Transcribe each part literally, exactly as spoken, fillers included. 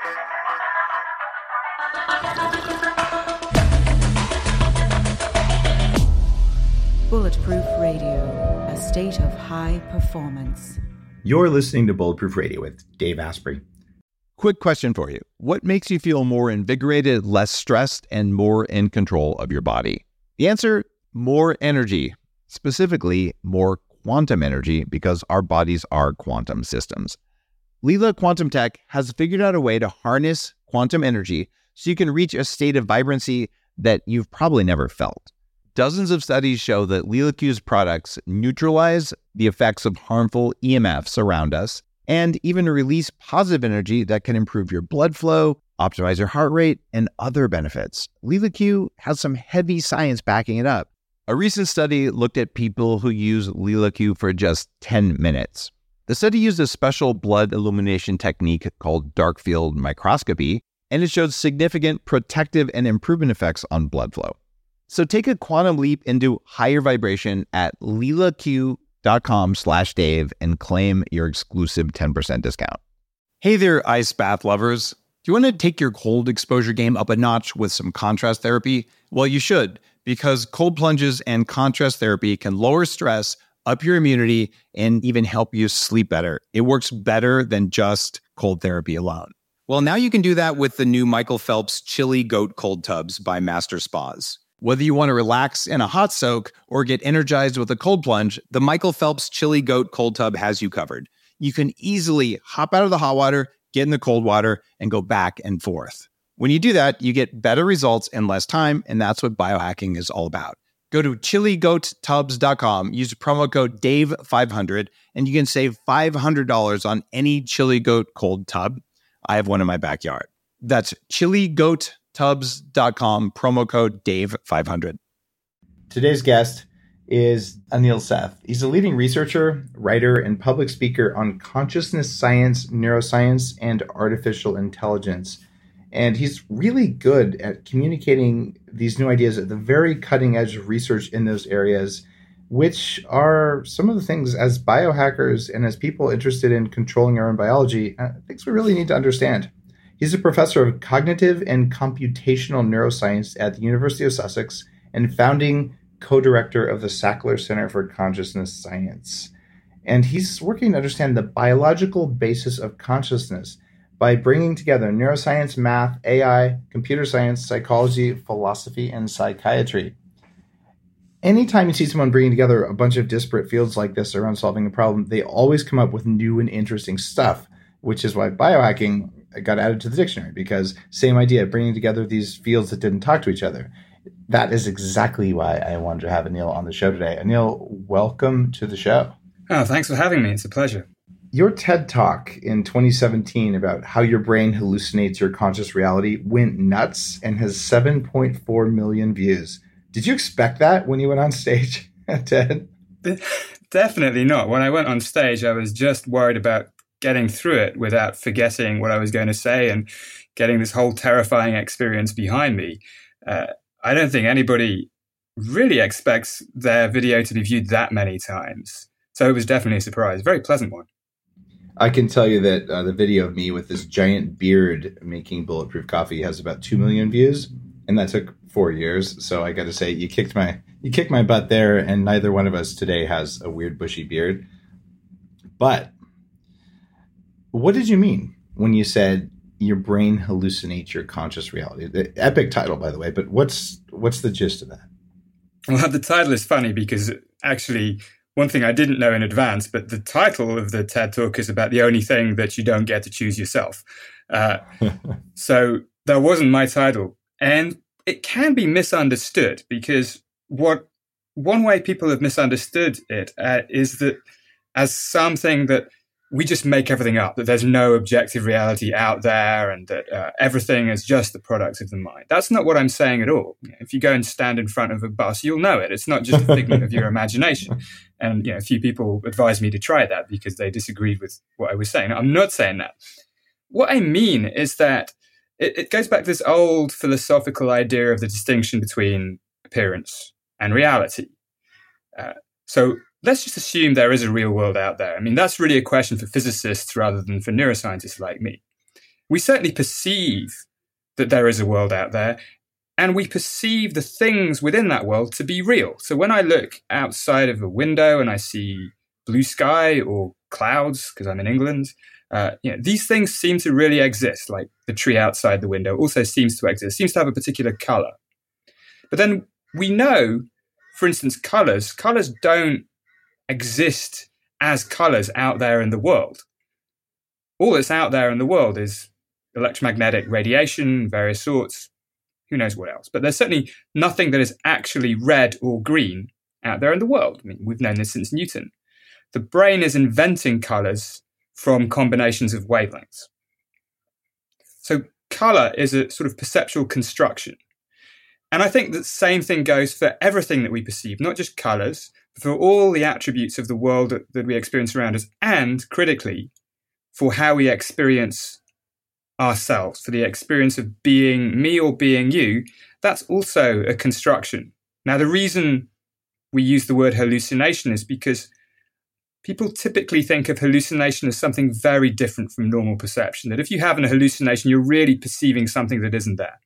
Bulletproof Radio, a state of high performance. You're listening to Bulletproof Radio with Dave Asprey. Quick question for you. What makes you feel more invigorated, less stressed, and more in control of your body? The answer, more energy. Specifically, more quantum energy, because our bodies are quantum systems. Lila Quantum Tech has figured out a way to harness quantum energy so you can reach a state of vibrancy that you've probably never felt. Dozens of studies show that LilaQ's products neutralize the effects of harmful E M Fs around us and even release positive energy that can improve your blood flow, optimize your heart rate, and other benefits. LilaQ has some heavy science backing it up. A recent study looked at people who use LilaQ for just ten minutes. The study used a special blood illumination technique called dark field microscopy, and it showed significant protective and improvement effects on blood flow. So take a quantum leap into higher vibration at lilaq.com slash Dave and claim your exclusive ten percent discount. Hey there, ice bath lovers. Do you want to take your cold exposure game up a notch with some contrast therapy? Well, you should, because cold plunges and contrast therapy can lower stress, up your immunity, and even help you sleep better. It works better than just cold therapy alone. Well, now you can do that with the new Michael Phelps Chili Goat Cold Tubs by Master Spas. Whether you want to relax in a hot soak or get energized with a cold plunge, the Michael Phelps Chili Goat Cold Tub has you covered. You can easily hop out of the hot water, get in the cold water, and go back and forth. When you do that, you get better results in less time, and that's what biohacking is all about. Go to chili goat tubs dot com, use promo code Dave five hundred, and you can save five hundred dollars on any Chili Goat cold tub. I have one in my backyard. That's chili goat tubs dot com, promo code Dave five hundred. Today's guest is Anil Seth. He's a leading researcher, writer, and public speaker on consciousness science, neuroscience, and artificial intelligence. And he's really good at communicating these new ideas at the very cutting edge of research in those areas, which are some of the things as biohackers and as people interested in controlling our own biology, uh, things we really need to understand. He's a professor of cognitive and computational neuroscience at the University of Sussex and founding co-director of the Sackler Center for Consciousness Science. And he's working to understand the biological basis of consciousness by bringing together neuroscience, math, A I, computer science, psychology, philosophy, and psychiatry. Anytime you see someone bringing together a bunch of disparate fields like this around solving a problem, they always come up with new and interesting stuff, which is why biohacking got added to the dictionary, because same idea, bringing together these fields that didn't talk to each other. That is exactly why I wanted to have Anil on the show today. Anil, welcome to the show. Oh, thanks for having me. It's a pleasure. Your TED Talk in twenty seventeen about how your brain hallucinates your conscious reality went nuts and has seven point four million views. Did you expect that when you went on stage at TED? Definitely not. When I went on stage, I was just worried about getting through it without forgetting what I was going to say and getting this whole terrifying experience behind me. Uh, I don't think anybody really expects their video to be viewed that many times. So it was definitely a surprise, very pleasant one. I can tell you that uh, the video of me with this giant beard making bulletproof coffee has about two million views, and that took four years. So I got to say, you kicked my you kicked my butt there, and neither one of us today has a weird bushy beard. But what did you mean when you said your brain hallucinates your conscious reality? The epic title, by the way, but what's what's the gist of that? Well, the title is funny because actually one thing I didn't know in advance, but the title of the TED Talk is about the only thing that you don't get to choose yourself. Uh, so that wasn't my title. And it can be misunderstood because what one way people have misunderstood it uh, is that as something that we just make everything up, that there's no objective reality out there and that uh, everything is just the product of the mind. That's not what I'm saying at all. If you go and stand in front of a bus, you'll know it. It's not just a figment of your imagination. And you know, a few people advised me to try that because they disagreed with what I was saying. I'm not saying that. What I mean is that it, it goes back to this old philosophical idea of the distinction between appearance and reality. Uh, so let's just assume there is a real world out there. I mean, that's really a question for physicists rather than for neuroscientists like me. we certainly perceive that there is a world out there, and we perceive the things within that world to be real. So when I look outside of a window and I see blue sky or clouds, because I'm in England, uh, you know, these things seem to really exist, like the tree outside the window also seems to exist, seems to have a particular color. But then we know, for instance, colors, colors don't exist as colors out there in the world. All that's out there in the world is electromagnetic radiation, various sorts, who knows what else. But there's certainly nothing that is actually red or green out there in the world. I mean, we've known this since Newton. The brain is inventing colors from combinations of wavelengths. So color is a sort of perceptual construction. And I think the same thing goes for everything that we perceive, not just colors, but for all the attributes of the world that, that we experience around us, and critically, for how we experience ourselves, for the experience of being me or being you. That's also a construction. Now, the reason we use the word hallucination is because people typically think of hallucination as something very different from normal perception, that if you have an hallucination, you're really perceiving something that isn't there.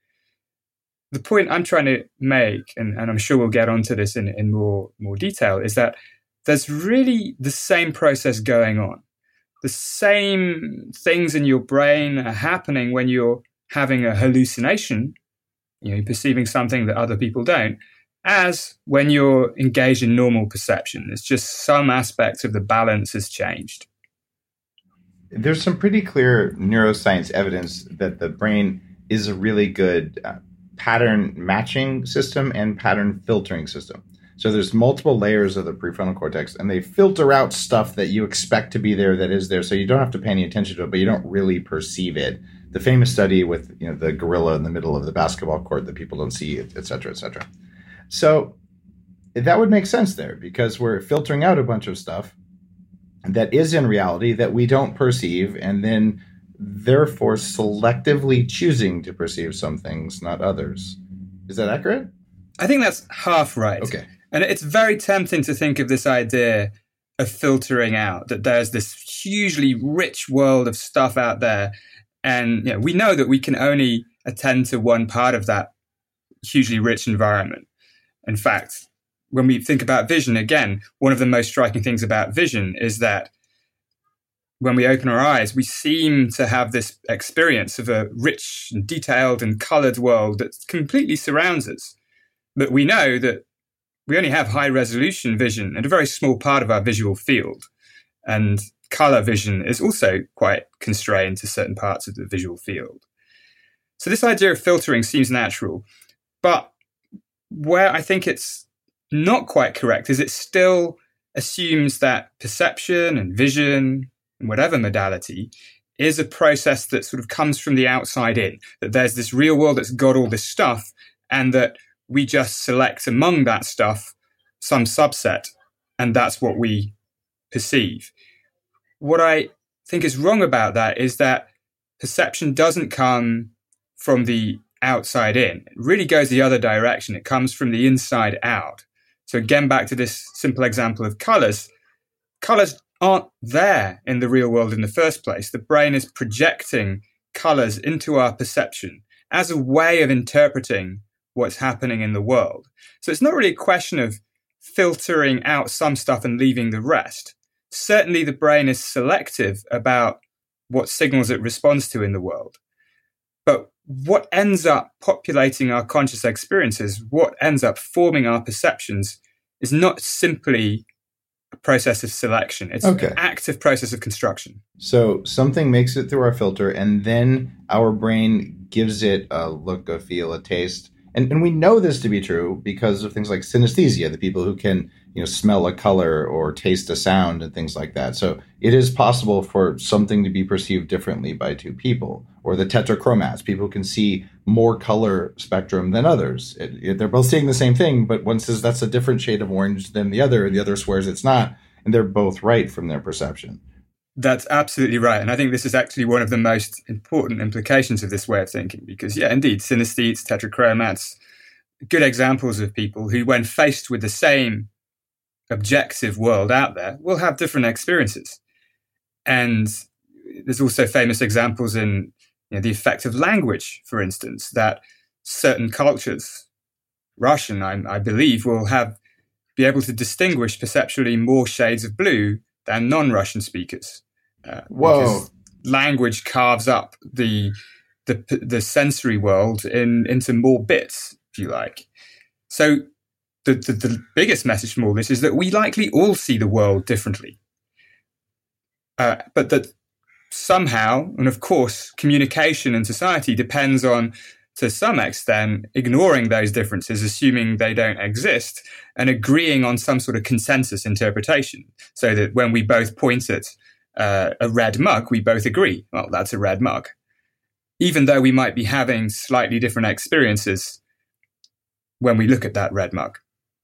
The point I'm trying to make, and, and I'm sure we'll get onto this in, in more, more detail, is that there's really the same process going on. The same things in your brain are happening when you're having a hallucination, you know, you're perceiving something that other people don't, as when you're engaged in normal perception. It's just some aspect of the balance has changed. There's some pretty clear neuroscience evidence that the brain is a really good uh, pattern matching system and pattern filtering system. So there's multiple layers of the prefrontal cortex, and they filter out stuff that you expect to be there that is there. So you don't have to pay any attention to it, but you don't really perceive it. The famous study with, you know, the gorilla in the middle of the basketball court that people don't see, et cetera, et cetera. So that would make sense there, because we're filtering out a bunch of stuff that is in reality that we don't perceive, and then therefore selectively choosing to perceive some things, not others. Is that accurate? I think that's half right. Okay. And it's very tempting to think of this idea of filtering out, that there's this hugely rich world of stuff out there. And you know, we know that we can only attend to one part of that hugely rich environment. In fact, when we think about vision, again, one of the most striking things about vision is that when we open our eyes, we seem to have this experience of a rich and detailed and colored world that completely surrounds us. But we know that we only have high resolution vision and a very small part of our visual field. And color vision is also quite constrained to certain parts of the visual field. So this idea of filtering seems natural. But where I think it's not quite correct is it still assumes that perception and vision, in whatever modality, is a process that sort of comes from the outside in, that there's this real world that's got all this stuff, and that we just select among that stuff some subset, and that's what we perceive. What I think is wrong about that is that perception doesn't come from the outside in. It really goes the other direction. It comes from the inside out. So again, back to this simple example of colors. Colors aren't there in the real world in the first place. The brain is projecting colors into our perception as a way of interpreting what's happening in the world. So it's not really a question of filtering out some stuff and leaving the rest. Certainly the brain is selective about what signals it responds to in the world. But what ends up populating our conscious experiences, what ends up forming our perceptions, is not simply a process of selection. It's okay. An active process of construction. So something makes it through our filter, and then our brain gives it a look, a feel, a taste. And, and we know this to be true because of things like synesthesia, the people who can, you know, smell a color or taste a sound and things like that. So it is possible for something to be perceived differently by two people. Or the tetrachromats, people can see more color spectrum than others. It, it, they're both seeing the same thing, but one says that's a different shade of orange than the other, and the other swears it's not. And they're both right from their perception. That's absolutely right. And I think this is actually one of the most important implications of this way of thinking, because, yeah, indeed, synesthetes, tetrachromats, good examples of people who, when faced with the same objective world out there, will have different experiences. And there's also famous examples in you know, the effect of language, for instance, that certain cultures, Russian, I, I believe, will have be able to distinguish perceptually more shades of blue than non-Russian speakers. Uh, Whoa! Because language carves up the the the sensory world in into more bits, if you like. So the, the the biggest message from all this is that we likely all see the world differently, uh, but that somehow, and of course, communication in society depends on, to some extent, ignoring those differences, assuming they don't exist, and agreeing on some sort of consensus interpretation, so that when we both point at uh, a red mug, we both agree, well, that's a red mug. Even though we might be having slightly different experiences when we look at that red mug.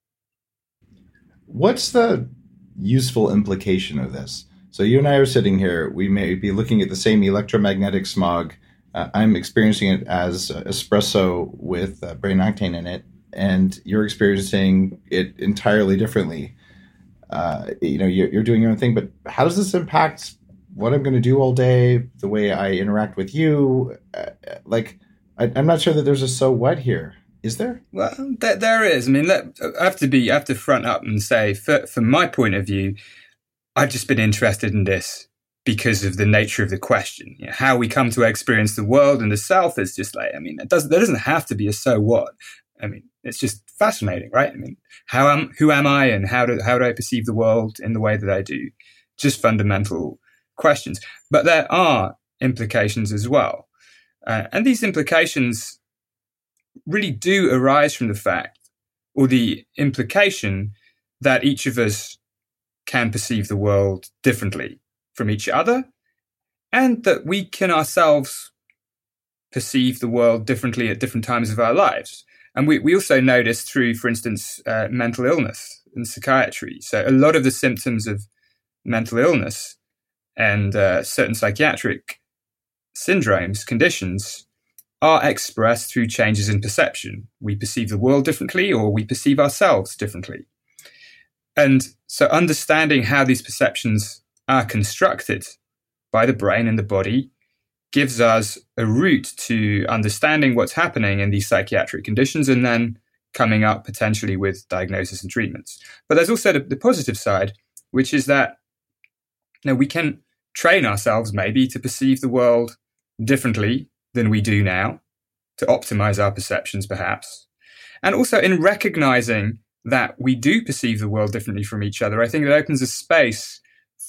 What's the useful implication of this? So you and I are sitting here, we may be looking at the same electromagnetic smog. Uh, I'm experiencing it as uh, espresso with uh, brain octane in it, and you're experiencing it entirely differently. Uh, you know, you're, you're doing your own thing, but how does this impact what I'm going to do all day, the way I interact with you? Uh, like, I, I'm not sure that there's a so what here. Is there? Well, there, there is. I mean, let, I have to be, I have to front up and say, for, from my point of view, I've just been interested in this because of the nature of the question. You know, how we come to experience the world and the self is just like, I mean, it doesn't, there doesn't have to be a so what. I mean, it's just fascinating, right? I mean, how am, who am I and how do, how do I perceive the world in the way that I do? Just fundamental questions. But there are implications as well. Uh, and these implications really do arise from the fact, or the implication, that each of us can perceive the world differently from each other, and that we can ourselves perceive the world differently at different times of our lives. And we, we also know this through, for instance, uh, mental illness and psychiatry. So a lot of the symptoms of mental illness and uh, certain psychiatric syndromes, conditions, are expressed through changes in perception. We perceive the world differently, or we perceive ourselves differently. And so understanding how these perceptions are constructed by the brain and the body gives us a route to understanding what's happening in these psychiatric conditions, and then coming up potentially with diagnosis and treatments. But there's also the, the positive side, which is that you know, we can train ourselves maybe to perceive the world differently than we do now, to optimize our perceptions perhaps. And also in recognizing that we do perceive the world differently from each other, I think it opens a space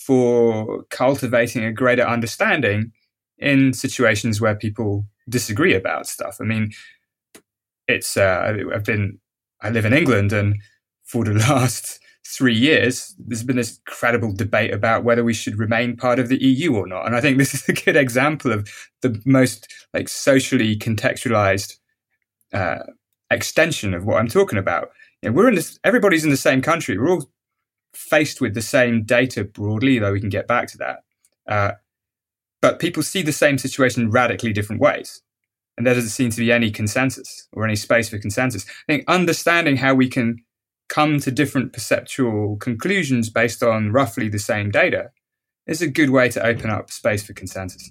for cultivating a greater understanding in situations where people disagree about stuff. I mean, it's, uh, I've been, I live in England, and for the last three years, there's been this incredible debate about whether we should remain part of the E U or not. And I think this is a good example of the most like socially contextualized uh, extension of what I'm talking about. You know, we're in this, everybody's in the same country. We're all faced with the same data broadly, though we can get back to that. Uh, but people see the same situation in radically different ways. And there doesn't seem to be any consensus or any space for consensus. I think understanding how we can come to different perceptual conclusions based on roughly the same data is a good way to open up space for consensus.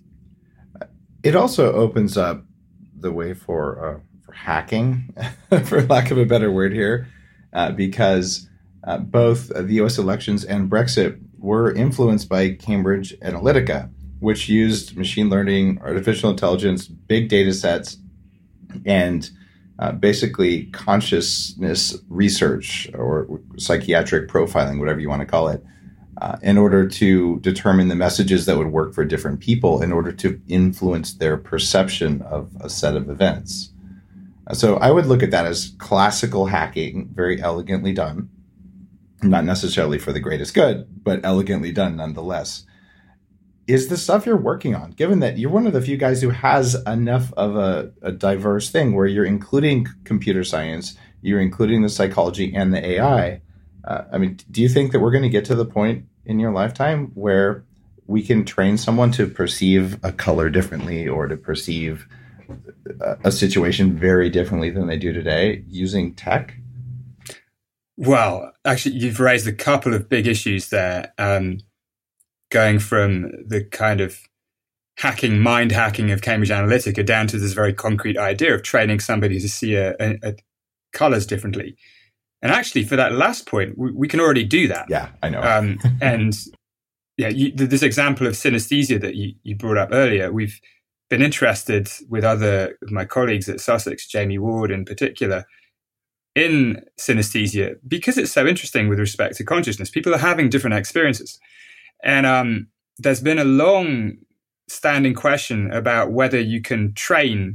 It also opens up the way for uh, for hacking, for lack of a better word here, uh, because uh, both the U S elections and Brexit were influenced by Cambridge Analytica, which used machine learning, artificial intelligence, big data sets, and uh, basically consciousness research or psychiatric profiling, whatever you want to call it, uh, in order to determine the messages that would work for different people in order to influence their perception of a set of events. Uh, so I would look at that as classical hacking, very elegantly done, not necessarily for the greatest good, but elegantly done nonetheless. Is the stuff you're working on, given that you're one of the few guys who has enough of a, a diverse thing where you're including computer science, you're including the psychology and the A I, uh, I mean, do you think that we're going to get to the point in your lifetime where we can train someone to perceive a color differently or to perceive a, a situation very differently than they do today using tech? Well, actually, you've raised a couple of big issues there. Um, going from the kind of hacking, mind hacking of Cambridge Analytica down to this very concrete idea of training somebody to see a, a, a colors differently. And actually, for that last point, we, we can already do that. Yeah, I know. Um, and yeah, you, this example of synesthesia that you, you brought up earlier, we've been interested with other of my colleagues at Sussex, Jamie Ward in particular, in synesthesia because it's so interesting with respect to consciousness. People are having different experiences. And um, there's been a long standing question about whether you can train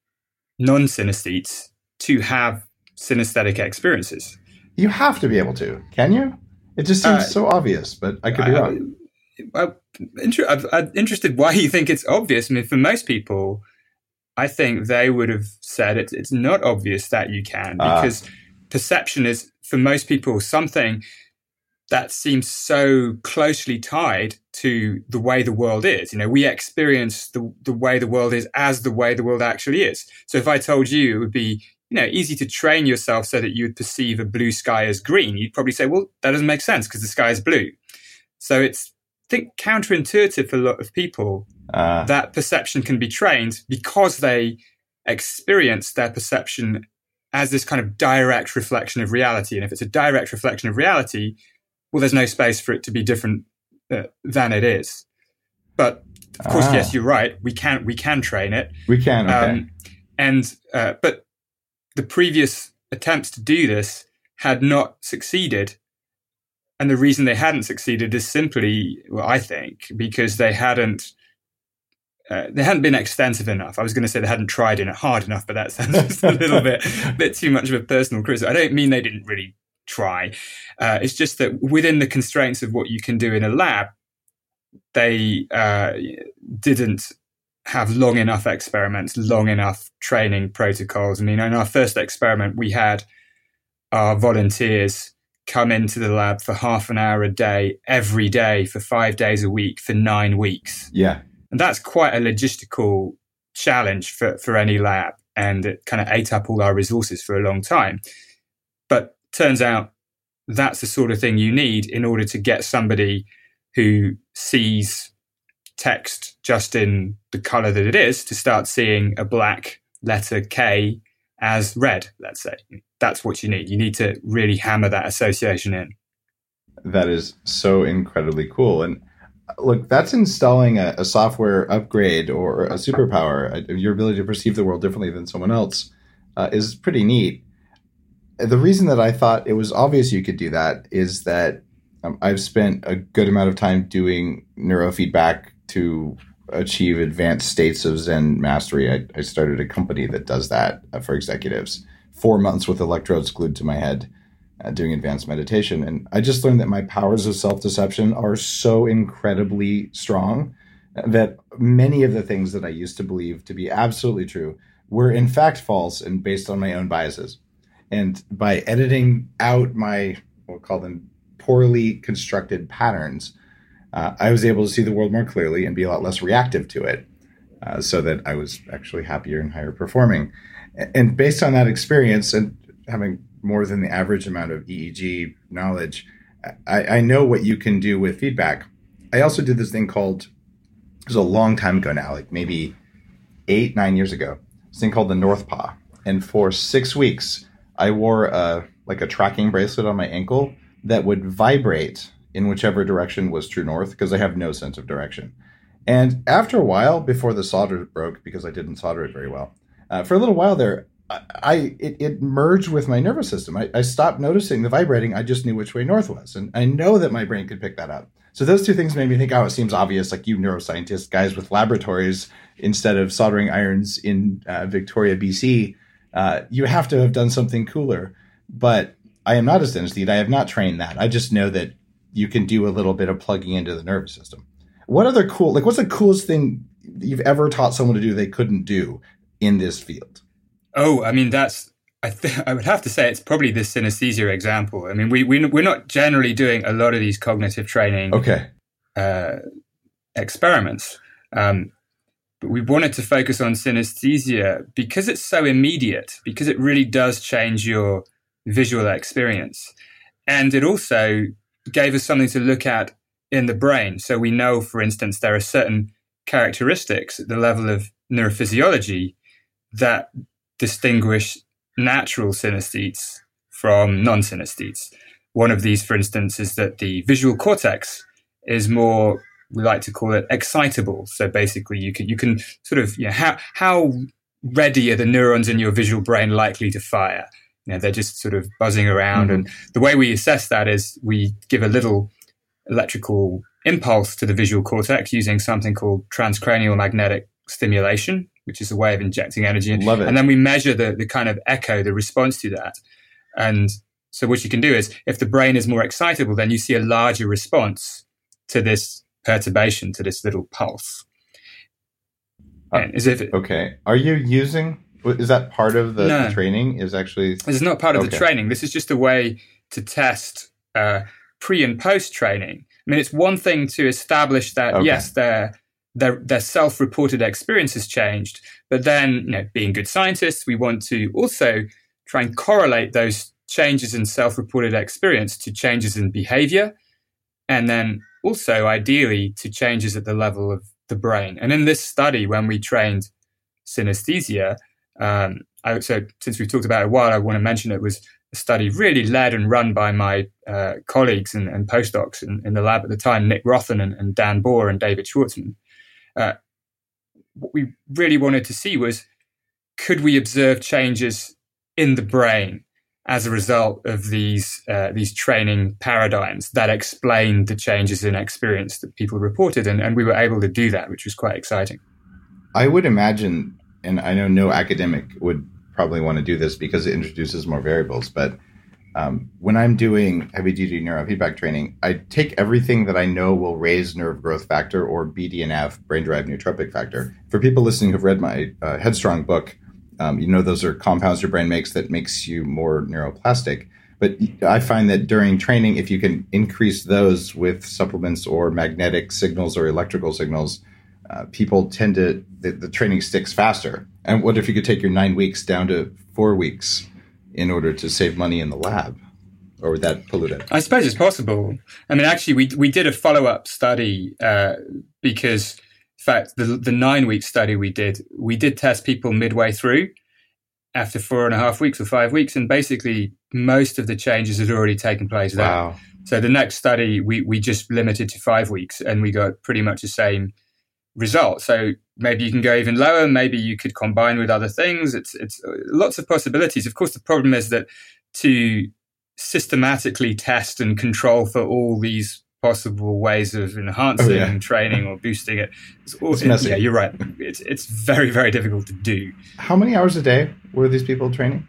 non-synesthetes to have synesthetic experiences. You have to be able to, can you? It just seems Uh, so obvious, but I could be I- wrong. I, inter- I'm, I'm interested why you think it's obvious. I mean, for most people, I think they would have said it, it's not obvious that you can, Ah. because perception is, for most people, something that seems so closely tied to the way the world is. You know, we experience the, the way the world is as the way the world actually is. So if I told you it would be, you know, easy to train yourself so that you would perceive a blue sky as green, you'd probably say, well, that doesn't make sense because the sky is blue. So it's, I think, counterintuitive for a lot of people Uh, that perception can be trained because they experience their perception as this kind of direct reflection of reality. And if it's a direct reflection of reality, well, there's no space for it to be different uh, than it is. But of course, Ah. yes, you're right. We can we can train it. we can, okay. Um, and uh, but the previous attempts to do this had not succeeded. And the reason they hadn't succeeded is simply, well, I think, because they hadn't uh, they hadn't been extensive enough. I was going to say they hadn't tried it hard enough, but that sounds just a little bit bit too much of a personal criticism. I don't mean they didn't really try. Uh, it's just that within the constraints of what you can do in a lab, they uh, didn't have long enough experiments, long enough training protocols. I mean, in our first experiment, we had our volunteers come into the lab for half an hour a day, every day for five days a week for nine weeks. Yeah. And that's quite a logistical challenge for, for any lab. And it kind of ate up all our resources for a long time. But turns out that's the sort of thing you need in order to get somebody who sees text just in the color that it is to start seeing a black letter K as red, let's say. That's what you need. You need to really hammer that association in. That is so incredibly cool. And look, that's installing a, a software upgrade or a superpower. Your ability to perceive the world differently than someone else uh, is pretty neat. The reason that I thought it was obvious you could do that is that um, I've spent a good amount of time doing neurofeedback to achieve advanced states of Zen mastery. I, I started a company that does that uh, for executives. Four months with electrodes glued to my head, uh, doing advanced meditation. And I just learned that my powers of self-deception are so incredibly strong that many of the things that I used to believe to be absolutely true were in fact false and based on my own biases. And by editing out my, we'll call them poorly constructed patterns, uh, I was able to see the world more clearly and be a lot less reactive to it, uh, so that I was actually happier and higher performing. And based on that experience and having more than the average amount of E E G knowledge, I, I know what you can do with feedback. I also did this thing called, it was a long time ago now, like maybe eight, nine years ago, this thing called the North Paw. And for six weeks, I wore a, like a tracking bracelet on my ankle that would vibrate in whichever direction was true north, because I have no sense of direction. And after a while, before the solder broke, because I didn't solder it very well, Uh, for a little while there, I, I it, it merged with my nervous system. I, I stopped noticing the vibrating. I just knew which way north was. And I know that my brain could pick that up. So those two things made me think, oh, it seems obvious, like you neuroscientists, guys with laboratories, instead of soldering irons in uh, Victoria, B C, uh, you have to have done something cooler. But I am not a synesthete. I have not trained that. I just know that you can do a little bit of plugging into the nervous system. What other cool, like what's the coolest thing you've ever taught someone to do they couldn't do in this field? Oh, I mean, that's, I th- I would have to say it's probably the synesthesia example. I mean, we, we, we're not generally doing a lot of these cognitive training Okay. uh, experiments. Um, but we wanted to focus on synesthesia because it's so immediate, because it really does change your visual experience. And it also gave us something to look at in the brain. So we know, for instance, there are certain characteristics at the level of neurophysiology that distinguish natural synesthetes from non-synesthetes. One of these, for instance, is that the visual cortex is more, we like to call it, excitable. So basically, you can you can sort of, you know, how how ready are the neurons in your visual brain likely to fire? You know, they're just sort of buzzing around. Mm-hmm. And the way we assess that is we give a little electrical impulse to the visual cortex using something called transcranial magnetic stimulation, which is a way of injecting energy. Love it. And then we measure the the kind of echo, the response to that. And so what you can do is, if the brain is more excitable, then you see a larger response to this perturbation, to this little pulse. Uh, as if it, okay. Are you using, is that part of the, no, the training? Is actually... This is not part of okay. the training. This is just a way to test uh, pre and post training. I mean, it's one thing to establish that, okay. yes, their, their, their self-reported experience has changed, but then, you know, being good scientists, we want to also try and correlate those changes in self-reported experience to changes in behavior, and then also ideally to changes at the level of the brain. And in this study, when we trained synesthesia, um, I, so since we've talked about it a while, I want to mention it was a study really led and run by my uh, colleagues and, and postdocs in, in the lab at the time, Nick Rothen and, and Dan Bohr and David Schwartzman. Uh, what we really wanted to see was, could we observe changes in the brain as a result of these uh, these training paradigms that explained the changes in experience that people reported, and, and we were able to do that, which was quite exciting. I would imagine, and I know no academic would probably want to do this because it introduces more variables, but um, when I'm doing heavy-duty neurofeedback training, I take everything that I know will raise nerve growth factor, or B D N F, brain-derived neurotrophic factor. For people listening who've read my uh, Headstrong book, Um, you know, those are compounds your brain makes that makes you more neuroplastic. But I find that during training, if you can increase those with supplements or magnetic signals or electrical signals, uh, people tend to, the, the training sticks faster. And what if you could take your nine weeks down to four weeks in order to save money in the lab? Or would that pollute it? I suppose it's possible. I mean, actually, we we did a follow-up study uh, because... In fact, the the nine-week study we did, we did test people midway through after four and a half weeks or five weeks, and basically most of the changes had already taken place there. Wow. So the next study, we, we just limited to five weeks, and we got pretty much the same result. So maybe you can go even lower, maybe you could combine with other things. It's it's lots of possibilities. Of course, the problem is that to systematically test and control for all these possible ways of enhancing oh, yeah. training or boosting it. It's all, it's messy. Yeah, you're right. It's it's very, very difficult to do. How many hours a day were these people training?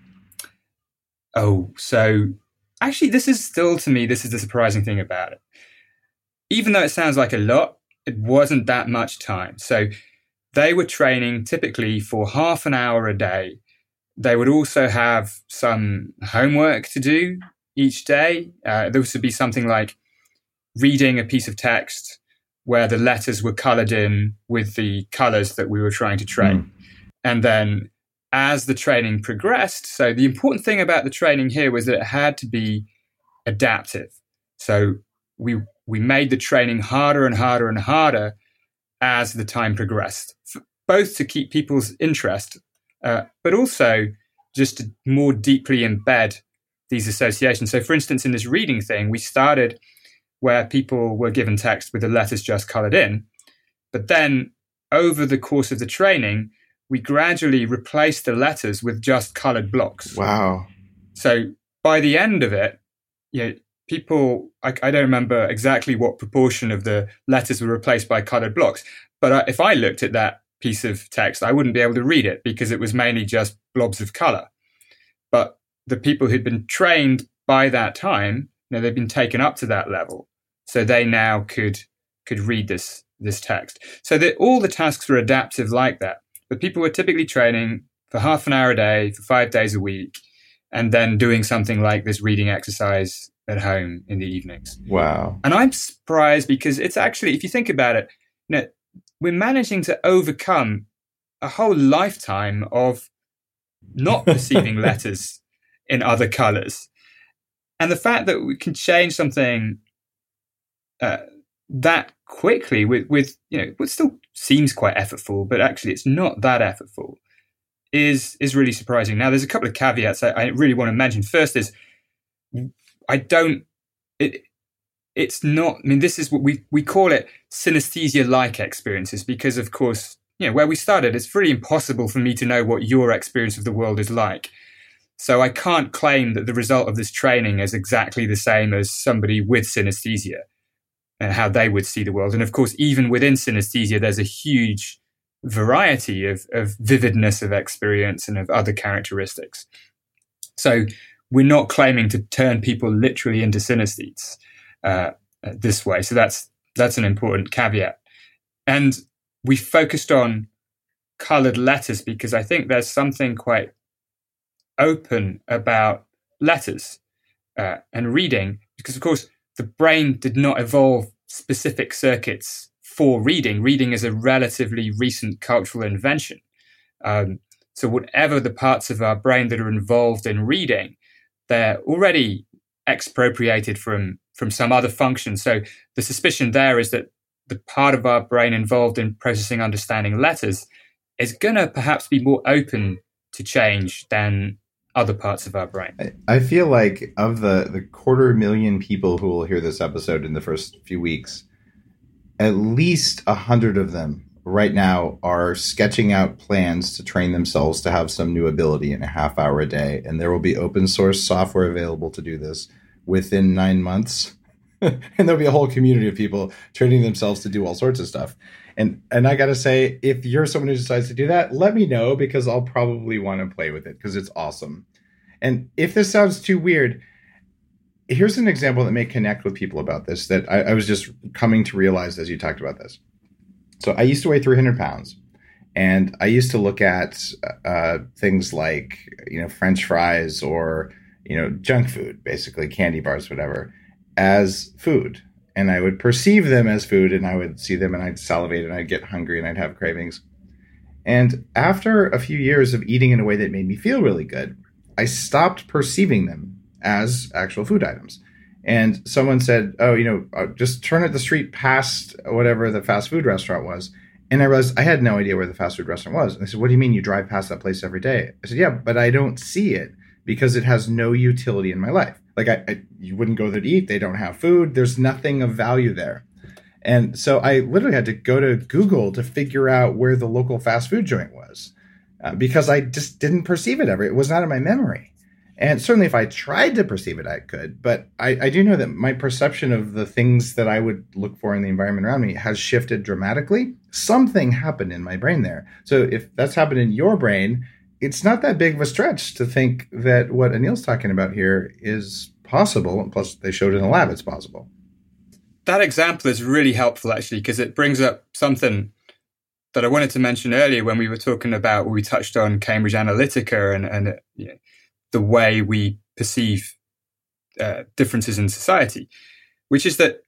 Oh, so actually, this is still, to me, this is the surprising thing about it. Even though it sounds like a lot, it wasn't that much time. So they were training typically for half an hour a day. They would also have some homework to do each day. Uh, there would be something like reading a piece of text where the letters were colored in with the colors that we were trying to train. Mm. And then as the training progressed, so the important thing about the training here was that it had to be adaptive. So we we made the training harder and harder and harder as the time progressed, both to keep people's interest, uh, but also just to more deeply embed these associations. So for instance, in this reading thing, we started where people were given text with the letters just colored in. But then over the course of the training, we gradually replaced the letters with just colored blocks. Wow. So by the end of it, you know, people, I, I don't remember exactly what proportion of the letters were replaced by colored blocks. But uh, if I looked at that piece of text, I wouldn't be able to read it because it was mainly just blobs of color. But the people who'd been trained by that time, you know, they've been taken up to that level, so they now could could read this this text. So that all the tasks were adaptive like that. But people were typically training for half an hour a day, for five days a week, and then doing something like this reading exercise at home in the evenings. Wow. And I'm surprised because it's actually, if you think about it, you know, we're managing to overcome a whole lifetime of not perceiving letters in other colors. And the fact that we can change something uh, that quickly with, with, you know, what still seems quite effortful, but actually it's not that effortful, is, is really surprising. Now, there's a couple of caveats I, I really want to mention. First is, I don't, it, it's not, I mean, this is what we, we call it synesthesia-like experiences, because of course, you know, where we started, it's really impossible for me to know what your experience of the world is like. So I can't claim that the result of this training is exactly the same as somebody with synesthesia and how they would see the world. And of course, even within synesthesia, there's a huge variety of, of vividness of experience and of other characteristics. So we're not claiming to turn people literally into synesthetes uh, this way. So that's that's an important caveat. And we focused on colored letters because I think there's something quite open about letters uh, and reading, because of course the brain did not evolve specific circuits for reading. Reading is a relatively recent cultural invention. Um, so whatever the parts of our brain that are involved in reading, they're already expropriated from, from some other function. So the suspicion there is that the part of our brain involved in processing understanding letters is going to perhaps be more open to change than other parts of our brain. I feel like of the, the quarter million people who will hear this episode in the first few weeks, at least a hundred of them right now are sketching out plans to train themselves to have some new ability in a half hour a day. And there will be open source software available to do this within nine months. And there'll be a whole community of people training themselves to do all sorts of stuff. And and I got to say, if you're someone who decides to do that, let me know, because I'll probably want to play with it because it's awesome. And if this sounds too weird, here's an example that may connect with people about this that I, I was just coming to realize as you talked about this. So I used to weigh three hundred pounds, and I used to look at uh, things like, you know, French fries or, you know, junk food, basically candy bars, whatever, as food. And I would perceive them as food, and I would see them and I'd salivate and I'd get hungry and I'd have cravings. And after a few years of eating in a way that made me feel really good, I stopped perceiving them as actual food items. And someone said, oh, you know, just turn at the street past whatever the fast food restaurant was. And I realized I had no idea where the fast food restaurant was. And they said, what do you mean you drive past that place every day? I said, yeah, but I don't see it because it has no utility in my life. Like I, I you wouldn't go there to eat. They don't have food. There's nothing of value there. And so I literally had to go to Google to figure out where the local fast food joint was uh, because I just didn't perceive it ever. It was not in my memory. And certainly if I tried to perceive it, I could. But I, I do know that my perception of the things that I would look for in the environment around me has shifted dramatically. Something happened in my brain there. So if that's happened in your brain, it's not that big of a stretch to think that what Anil's talking about here is possible. And plus, they showed in a lab it's possible. That example is really helpful, actually, because it brings up something that I wanted to mention earlier when we were talking about, when we touched on Cambridge Analytica and, and you know, the way we perceive uh, differences in society, which is that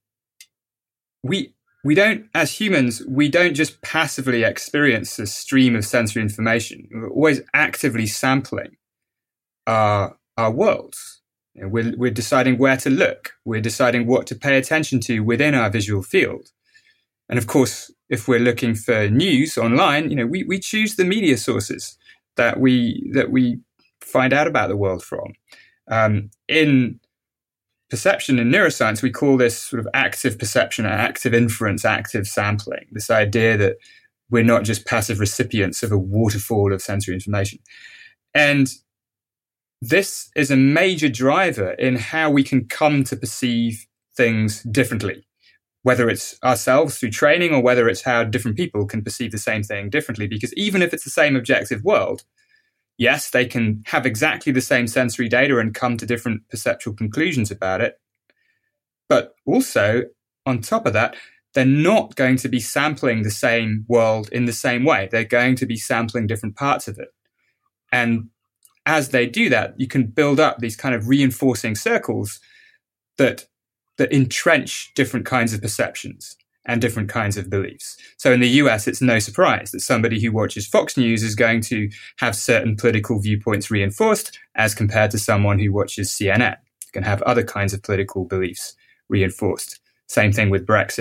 we we don't, as humans, we don't just passively experience a stream of sensory information. We're always actively sampling our our worlds. You know, we're we're deciding where to look. We're deciding what to pay attention to within our visual field. And of course, if we're looking for news online, you know, we we choose the media sources that we that we find out about the world from. Um, in perception and neuroscience, we call this sort of active perception, active inference, active sampling, this idea that we're not just passive recipients of a waterfall of sensory information. And this is a major driver in how we can come to perceive things differently, whether it's ourselves through training or whether it's how different people can perceive the same thing differently. Because even if it's the same objective world, yes, they can have exactly the same sensory data and come to different perceptual conclusions about it. But also, on top of that, they're not going to be sampling the same world in the same way. They're going to be sampling different parts of it. And as they do that, you can build up these kind of reinforcing circles that, that entrench different kinds of perceptions and different kinds of beliefs. So in the U S, it's no surprise that somebody who watches Fox News is going to have certain political viewpoints reinforced as compared to someone who watches C N N. You can have other kinds of political beliefs reinforced. Same thing with Brexit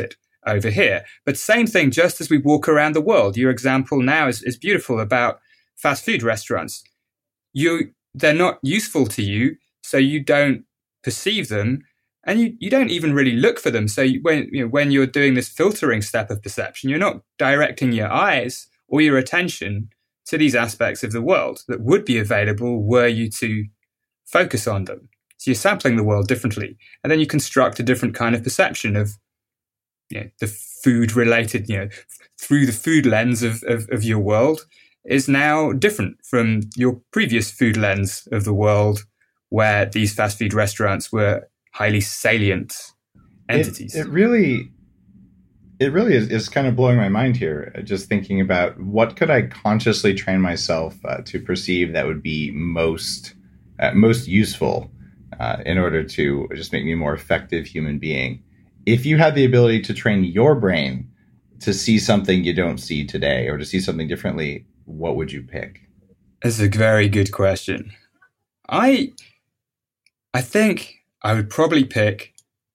over here. But same thing, just as we walk around the world. Your example now is, is beautiful about fast food restaurants. You, they're not useful to you, so you don't perceive them, and you, you don't even really look for them. So you, when, you know, when you're doing this filtering step of perception, you're not directing your eyes or your attention to these aspects of the world that would be available were you to focus on them. So you're sampling the world differently, and then you construct a different kind of perception of, you know, the food-related, you know, through the food lens of, of, of your world is now different from your previous food lens of the world, where these fast food restaurants were highly salient entities. It, it really, it really is, is kind of blowing my mind here. Just thinking about what could I consciously train myself uh, to perceive that would be most, uh, most useful uh, in order to just make me a more effective human being. If you had the ability to train your brain to see something you don't see today, or to see something differently, what would you pick? That's a very good question. I, I think I would probably pick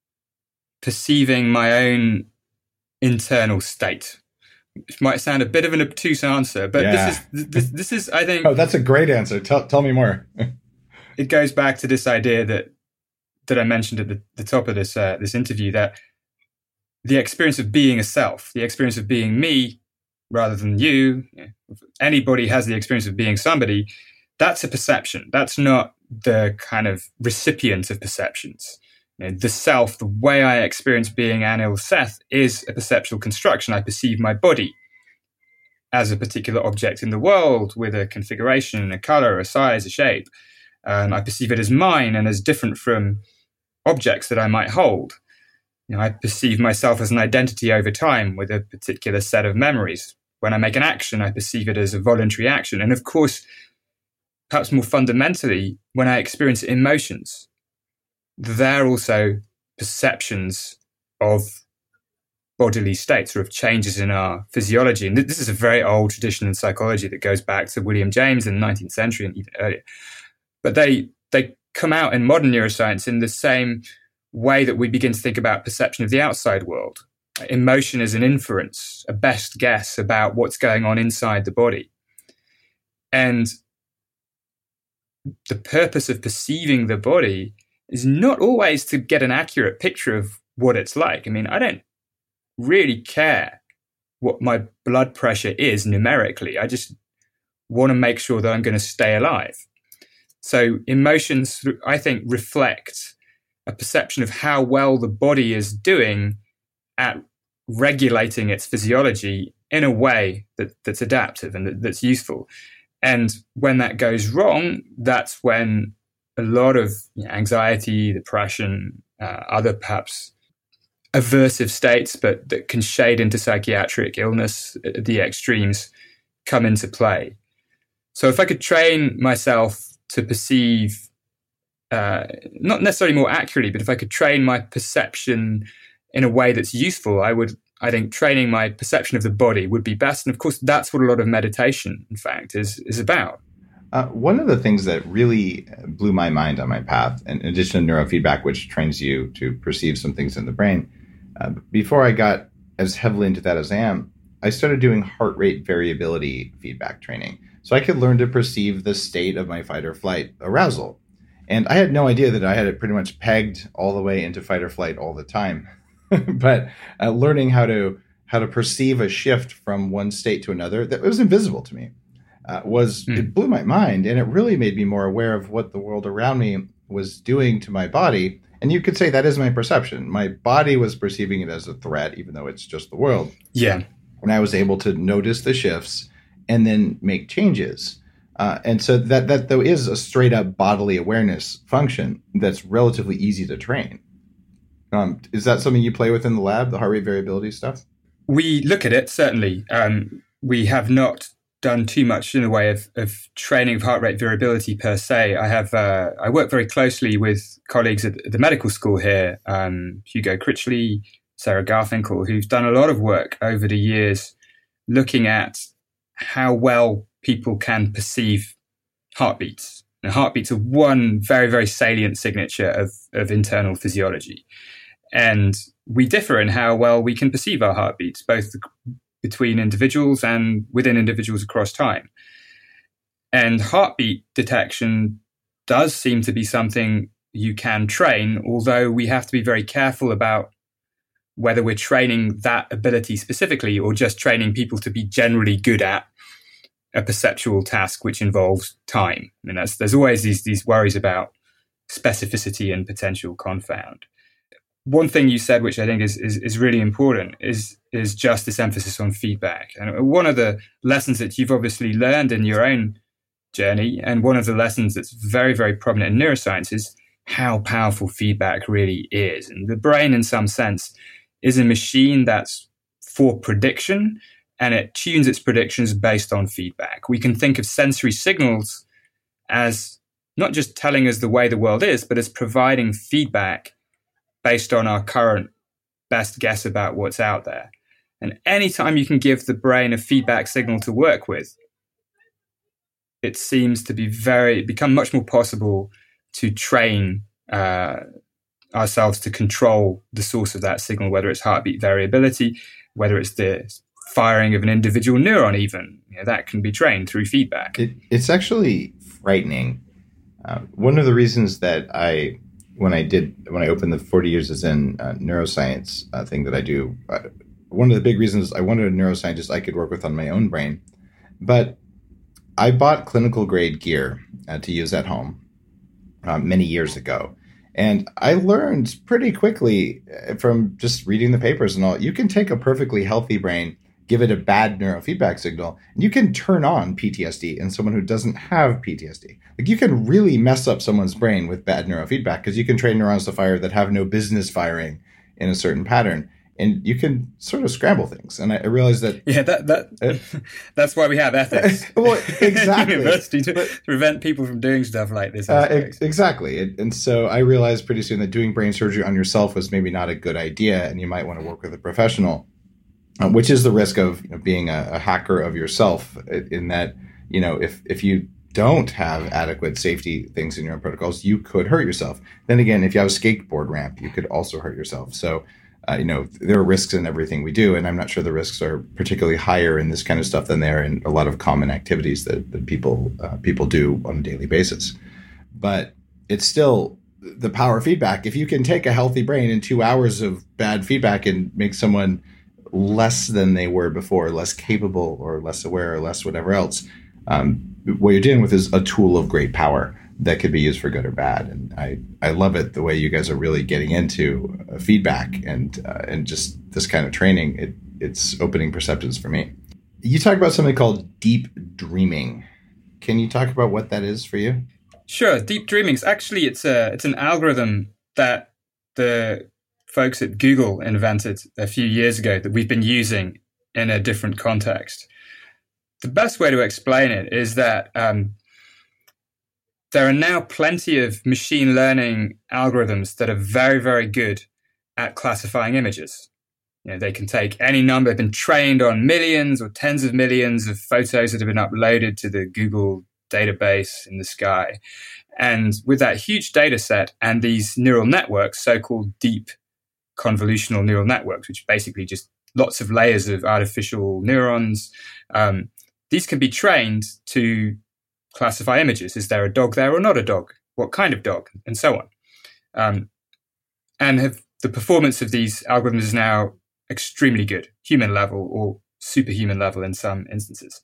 perceiving my own internal state. It might sound a bit of an obtuse answer, but yeah. this is this, this is I think. Oh, that's a great answer. Tell tell me more. It goes back to this idea that that I mentioned at the, the top of this uh, this interview, that the experience of being a self, the experience of being me rather than you, you know, if anybody has the experience of being somebody, that's a perception. That's not the kind of recipient of perceptions. You know, the self, the way I experience being Anil Seth, is a perceptual construction. I perceive my body as a particular object in the world with a configuration, a color, a size, a shape. Um, I perceive it as mine and as different from objects that I might hold. You know, I perceive myself as an identity over time with a particular set of memories. When I make an action, I perceive it as a voluntary action. And of course, perhaps more fundamentally, when I experience emotions, they're also perceptions of bodily states or of changes in our physiology. And this is a very old tradition in psychology that goes back to William James in the nineteenth century and even earlier. But they they come out in modern neuroscience in the same way that we begin to think about perception of the outside world. Emotion is an inference, a best guess about what's going on inside the body. And the purpose of perceiving the body is not always to get an accurate picture of what it's like. I mean, I don't really care what my blood pressure is numerically. I just want to make sure that I'm going to stay alive. So emotions, I think, reflect a perception of how well the body is doing at regulating its physiology in a way that, that's adaptive and that, that's useful. And when that goes wrong, that's when a lot of you know, anxiety, depression, uh, other perhaps aversive states, but that can shade into psychiatric illness at the extremes, come into play. So if I could train myself to perceive, uh, not necessarily more accurately, but if I could train my perception in a way that's useful, I would, I think training my perception of the body would be best. And of course, that's what a lot of meditation, in fact, is, is about. Uh, one of the things that really blew my mind on my path, in addition to neurofeedback, which trains you to perceive some things in the brain, uh, before I got as heavily into that as I am, I started doing heart rate variability feedback training. So I could learn to perceive the state of my fight or flight arousal. And I had no idea that I had it pretty much pegged all the way into fight or flight all the time. But uh, learning how to how to perceive a shift from one state to another that was invisible to me uh, was mm. it blew my mind, and it really made me more aware of what the world around me was doing to my body. And you could say that is my perception. My body was perceiving it as a threat, even though it's just the world. Yeah. And I was able to notice the shifts and then make changes. Uh, and so that, that though is a straight up bodily awareness function that's relatively easy to train. Um, is that something you play with in the lab, the heart rate variability stuff? We look at it, certainly. Um, we have not done too much in the way of, of training of heart rate variability per se. I have uh, I work very closely with colleagues at the medical school here, um, Hugo Critchley, Sarah Garfinkel, who've done a lot of work over the years looking at how well people can perceive heartbeats. Now, heartbeats are one very, very salient signature of, of internal physiology. And we differ in how well we can perceive our heartbeats, both between individuals and within individuals across time. And heartbeat detection does seem to be something you can train, although we have to be very careful about whether we're training that ability specifically or just training people to be generally good at a perceptual task which involves time. I mean, that's, there's always these, these worries about specificity and potential confound. One thing you said, which I think is, is, is really important, is, is just this emphasis on feedback. And one of the lessons that you've obviously learned in your own journey, and one of the lessons that's very, very prominent in neuroscience, is how powerful feedback really is. And the brain, in some sense, is a machine that's for prediction, and it tunes its predictions based on feedback. We can think of sensory signals as not just telling us the way the world is, but as providing feedback based on our current best guess about what's out there. And anytime you can give the brain a feedback signal to work with, it seems to be very become much more possible to train uh, ourselves to control the source of that signal, whether it's heartbeat variability, whether it's the firing of an individual neuron even. You know, that can be trained through feedback. It, it's actually frightening. Uh, one of the reasons that I, when I did, when I opened the forty years as in uh, neuroscience uh, thing that I do, uh, one of the big reasons I wanted a neuroscientist I could work with on my own brain. But I bought clinical grade gear uh, to use at home uh, many years ago. And I learned pretty quickly from just reading the papers and all, you can take a perfectly healthy brain, give it a bad neurofeedback signal, and you can turn on P T S D in someone who doesn't have P T S D. Like, you can really mess up someone's brain with bad neurofeedback because you can train neurons to fire that have no business firing in a certain pattern. And you can sort of scramble things. And I, I realized that... Yeah, that that uh, that's why we have ethics. Well, exactly. University to, but, to prevent people from doing stuff like this. Uh, ex- exactly. And, and so I realized pretty soon that doing brain surgery on yourself was maybe not a good idea, and you might want to work with a professional, uh, which is the risk of, you know, being a, a hacker of yourself, in that, you know, if, if you don't have adequate safety things in your own protocols, you could hurt yourself. Then again, if you have a skateboard ramp, you could also hurt yourself. So Uh, you know, there are risks in everything we do, and I'm not sure the risks are particularly higher in this kind of stuff than they are in a lot of common activities that, that people uh, people do on a daily basis. But it's still the power of feedback. If you can take a healthy brain in two hours of bad feedback and make someone less than they were before, less capable or less aware or less whatever else, um, what you're dealing with is a tool of great power that could be used for good or bad. And I, I love it, the way you guys are really getting into uh, feedback and uh, and just this kind of training. It it's opening perceptions for me. You talk about something called deep dreaming. Can you talk about what that is for you? Sure. Deep dreaming is actually it's a it's an algorithm that the folks at Google invented a few years ago that we've been using in a different context. The best way to explain it is that um, there are now plenty of machine learning algorithms that are very, very good at classifying images. You know, they can take any number, they've been trained on millions or tens of millions of photos that have been uploaded to the Google database in the sky. And with that huge data set and these neural networks, so-called deep convolutional neural networks, which are basically just lots of layers of artificial neurons, um, these can be trained to classify images. Is there a dog there or not a dog? What kind of dog? And so on. Um, and have, the performance of these algorithms is now extremely good, human level or superhuman level in some instances.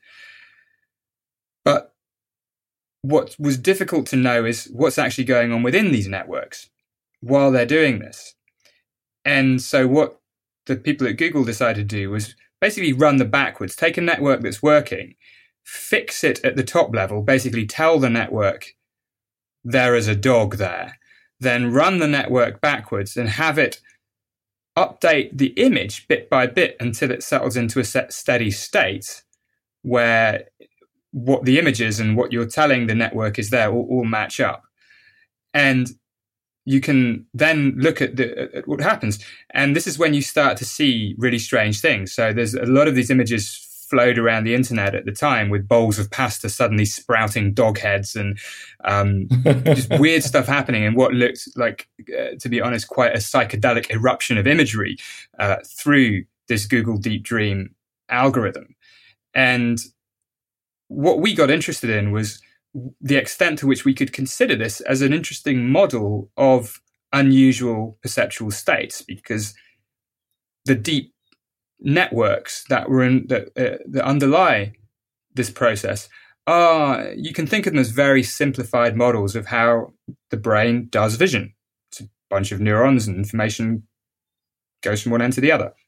But what was difficult to know is what's actually going on within these networks while they're doing this. And so what the people at Google decided to do was basically run the backwards, take a network that's working, fix it at the top level, basically tell the network there is a dog there, then run the network backwards and have it update the image bit by bit until it settles into a set steady state where what the image is and what you're telling the network is there all, all match up. And you can then look at, the, at what happens. And this is when you start to see really strange things. So there's a lot of these images flowed around the internet at the time, with bowls of pasta suddenly sprouting dog heads and um, just weird stuff happening, and what looked like, uh, to be honest, quite a psychedelic eruption of imagery uh, through this Google Deep Dream algorithm. And what we got interested in was the extent to which we could consider this as an interesting model of unusual perceptual states, because the deep networks that were in that, uh, that underlie this process are, you can think of them as very simplified models of how the brain does vision. It's a bunch of neurons and information goes from one end to the other.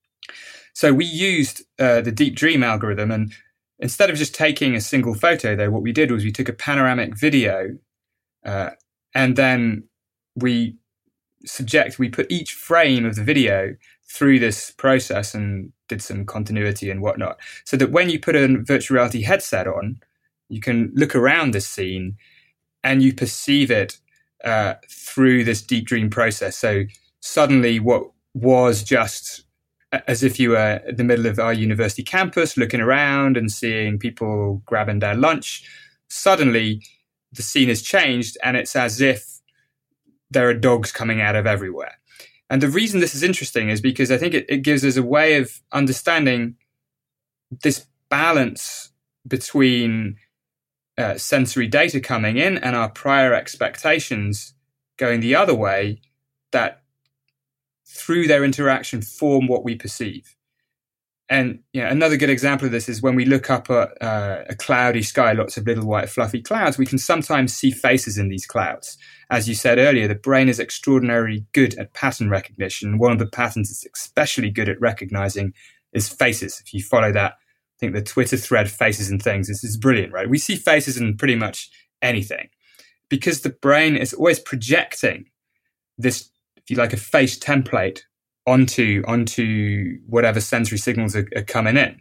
So we used uh, the Deep Dream algorithm, and instead of just taking a single photo, though, what we did was we took a panoramic video, uh, and then we subject, we put each frame of the video through this process and did some continuity and whatnot, so that when you put a virtual reality headset on, you can look around this scene and you perceive it uh, through this deep dream process. So suddenly what was just as if you were at the middle of our university campus looking around and seeing people grabbing their lunch, suddenly the scene has changed and it's as if there are dogs coming out of everywhere. And the reason this is interesting is because I think it, it gives us a way of understanding this balance between uh, sensory data coming in and our prior expectations going the other way, that through their interaction form what we perceive. And you know, another good example of this is when we look up at uh, a cloudy sky, lots of little white fluffy clouds, we can sometimes see faces in these clouds. As you said earlier, the brain is extraordinarily good at pattern recognition. One of the patterns it's especially good at recognizing is faces. If you follow that, I think the Twitter thread Faces and Things, this is brilliant, right? We see faces in pretty much anything because the brain is always projecting this, if you like, a face template onto onto whatever sensory signals are, are coming in.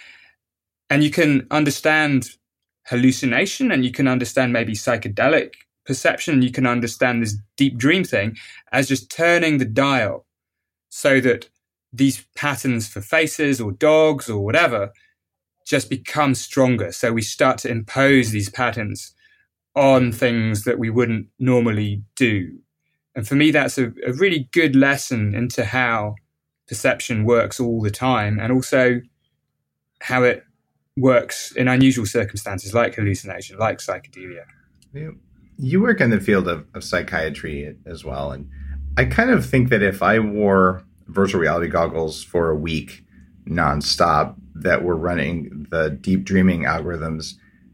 And you can understand hallucination, and you can understand maybe psychedelic perception, and you can understand this deep dream thing as just turning the dial so that these patterns for faces or dogs or whatever just become stronger. So we start to impose these patterns on things that we wouldn't normally do. And for me, that's a, a really good lesson into how perception works all the time, and also how it works in unusual circumstances like hallucination, like psychedelia. You work in the field of, of psychiatry as well. And I kind of think that if I wore virtual reality goggles for a week nonstop that were running the deep dreaming algorithms,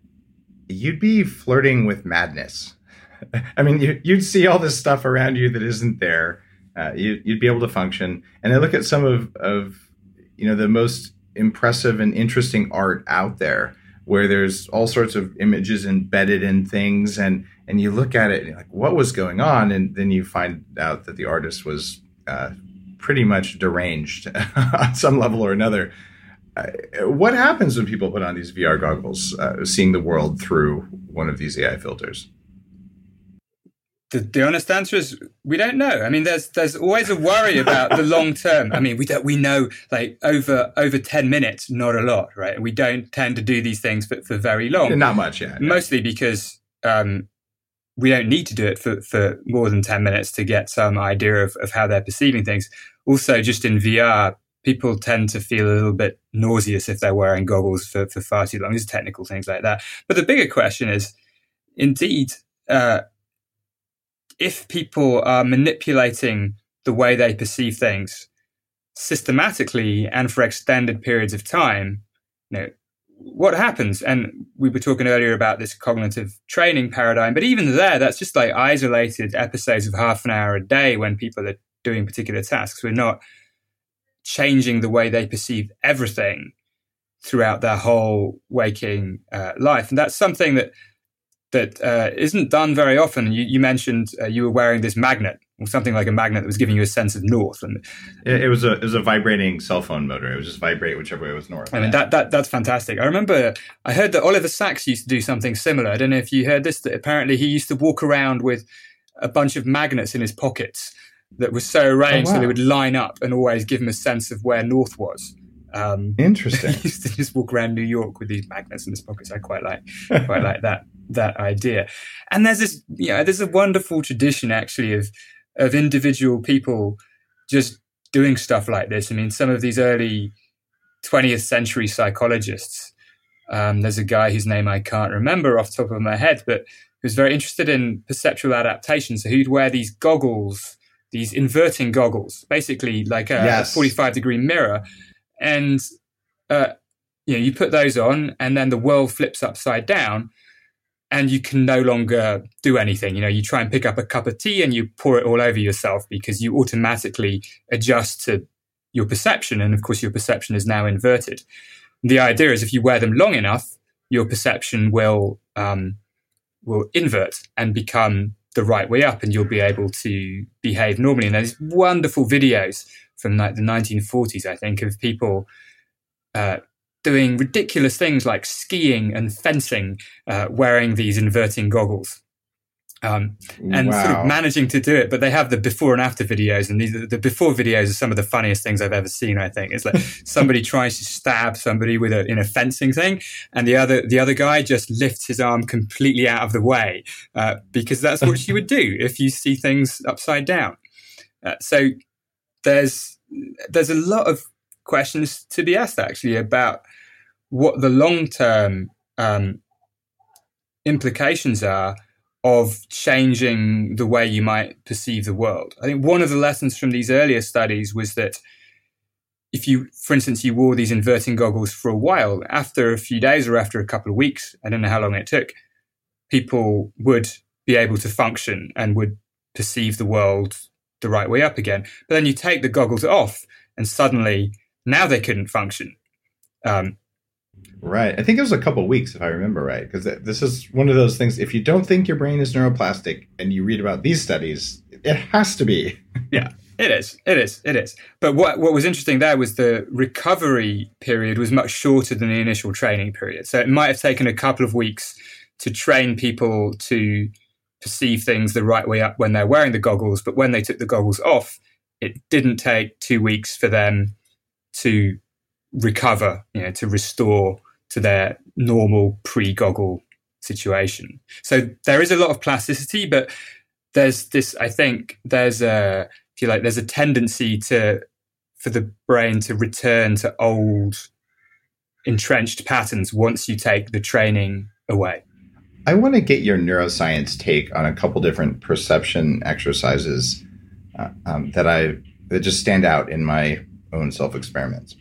you'd be flirting with madness. I mean, you, you'd see all this stuff around you that isn't there. Uh, you, you'd be able to function. And I look at some of, of, you know, the most impressive and interesting art out there, where there's all sorts of images embedded in things. And, and you look at it and you're like, what was going on? And then you find out that the artist was uh, pretty much deranged on some level or another. Uh, what happens when people put on these V R goggles, uh, seeing the world through one of these A I filters? The, the honest answer is we don't know. I mean, there's there's always a worry about the long term. I mean, we don't we know like over over ten minutes, not a lot, right? We don't tend to do these things for, for very long. Not much, yeah. Mostly because um, we don't need to do it for, for more than ten minutes to get some idea of, of how they're perceiving things. Also, just in V R, people tend to feel a little bit nauseous if they're wearing goggles for, for far too long. There's technical things like that. But the bigger question is, indeed, uh, if people are manipulating the way they perceive things systematically and for extended periods of time, you know, what happens? And we were talking earlier about this cognitive training paradigm, but even there, that's just like isolated episodes of half an hour a day when people are doing particular tasks. We're not changing the way they perceive everything throughout their whole waking uh, life. And that's something that that uh, isn't done very often. You, you mentioned uh, you were wearing this magnet, or something like a magnet that was giving you a sense of north. And it, it was a it was a vibrating cell phone motor. It would just vibrate whichever way was north. I mean, that that that's fantastic. I remember I heard that Oliver Sacks used to do something similar. I don't know if you heard this, that apparently he used to walk around with a bunch of magnets in his pockets that were so arranged oh, wow. so they would line up and always give him a sense of where north was. Um, Interesting. He used to just walk around New York with these magnets in his pockets. I quite like, quite like that that idea. And there's this, you know, there's a wonderful tradition actually of of individual people just doing stuff like this. I mean, some of these early twentieth century psychologists. Um, there's a guy whose name I can't remember off the top of my head, but who's very interested in perceptual adaptation. So he'd wear these goggles, these inverting goggles, basically like a yes. forty-five degree mirror. And, uh, you know, you put those on and then the world flips upside down and you can no longer do anything. You know, you try and pick up a cup of tea and you pour it all over yourself because you automatically adjust to your perception. And of course, your perception is now inverted. The idea is if you wear them long enough, your perception will um, will invert and become the right way up, and you'll be able to behave normally. And there's wonderful videos from like the nineteen forties, I think, of people uh, doing ridiculous things like skiing and fencing, uh, wearing these inverting goggles. Um, and wow. sort of managing to do it, but they have the before and after videos, and these, the before videos are some of the funniest things I've ever seen. I think it's like somebody tries to stab somebody with a in a fencing thing, and the other the other guy just lifts his arm completely out of the way uh, because that's what you would do if you see things upside down. Uh, so there's there's a lot of questions to be asked actually about what the long term um, implications are of changing the way you might perceive the world. I think one of the lessons from these earlier studies was that if you, for instance, you wore these inverting goggles for a while, after a few days or after a couple of weeks, I don't know how long it took, people would be able to function and would perceive the world the right way up again. But then you take the goggles off and suddenly now they couldn't function. Um, Right. I think it was a couple of weeks, if I remember right, because this is one of those things. If you don't think your brain is neuroplastic and you read about these studies, it has to be. Yeah, it is. It is. It is. But what, what was interesting there was the recovery period was much shorter than the initial training period. So it might have taken a couple of weeks to train people to perceive things the right way up when they're wearing the goggles. But when they took the goggles off, it didn't take two weeks for them to recover, you know, to restore to their normal pre-goggle situation. So there is a lot of plasticity, but there's this, I think there's a, if you like, there's a tendency to, for the brain to return to old entrenched patterns once you take the training away. I want to get your neuroscience take on a couple different perception exercises uh, um, that I, that just stand out in my own self-experiments.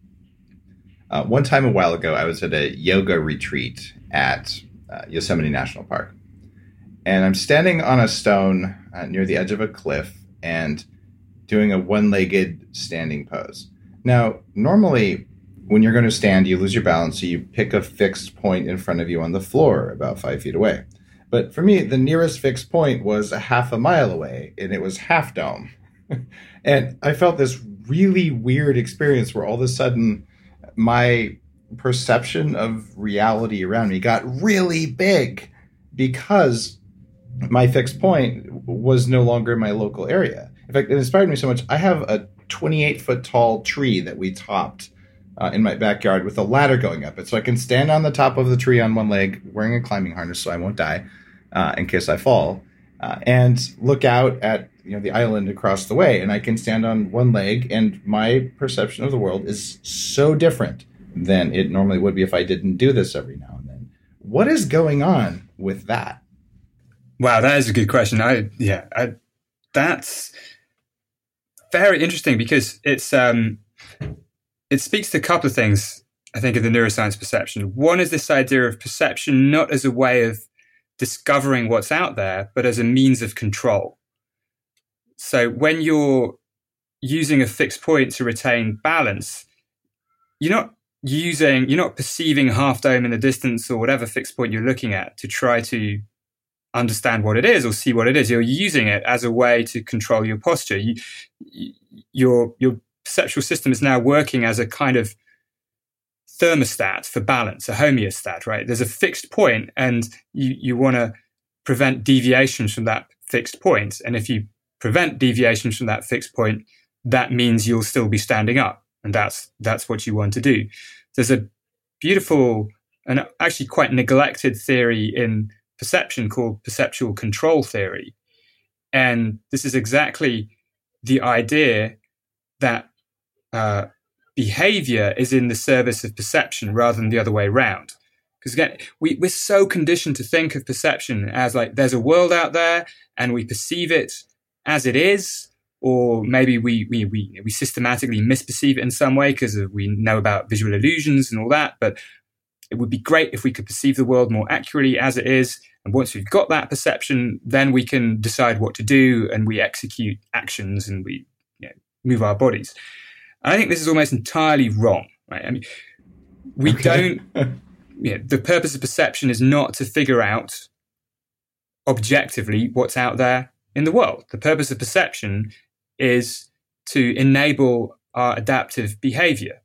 Uh, one time a while ago, I was at a yoga retreat at uh, Yosemite National Park. And I'm standing on a stone uh, near the edge of a cliff and doing a one-legged standing pose. Now, normally, when you're going to stand, you lose your balance, so you pick a fixed point in front of you on the floor about five feet away. But for me, the nearest fixed point was a half a mile away, and it was Half Dome. And I felt this really weird experience where all of a sudden my perception of reality around me got really big because my fixed point was no longer my local area. In fact, it inspired me so much. I have a twenty-eight foot tall tree that we topped uh, in my backyard with a ladder going up it. So I can stand on the top of the tree on one leg wearing a climbing harness so I won't die uh, in case I fall, uh, and look out at you know the island across the way, and I can stand on one leg, and my perception of the world is so different than it normally would be if I didn't do this every now and then. What is going on with that? Wow, that is a good question. I yeah, I, that's very interesting because it's um, it speaks to a couple of things, I think, of the neuroscience perception. One is this idea of perception not as a way of discovering what's out there, but as a means of control. So when you're using a fixed point to retain balance, you're not using, you're not perceiving Half Dome in the distance or whatever fixed point you're looking at to try to understand what it is or see what it is. You're using it as a way to control your posture. You, your, your perceptual system is now working as a kind of thermostat for balance, a homeostat, right? There's a fixed point and you, you want to prevent deviations from that fixed point. And if you prevent deviations from that fixed point, that means you'll still be standing up. and that's that's what you want to do. There's a beautiful and actually quite neglected theory in perception called perceptual control theory. And this is exactly the idea that uh, behavior is in the service of perception rather than the other way around. Because again, we, we're so conditioned to think of perception as like there's a world out there and we perceive it as it is, or maybe we we we, we systematically misperceive it in some way because we know about visual illusions and all that. But it would be great if we could perceive the world more accurately as it is. And once we've got that perception, then we can decide what to do and we execute actions and we you know, move our bodies. And I think this is almost entirely wrong, right? I mean, we okay. don't, you know, the purpose of perception is not to figure out objectively what's out there in the world. The purpose of perception is to enable our adaptive behavior.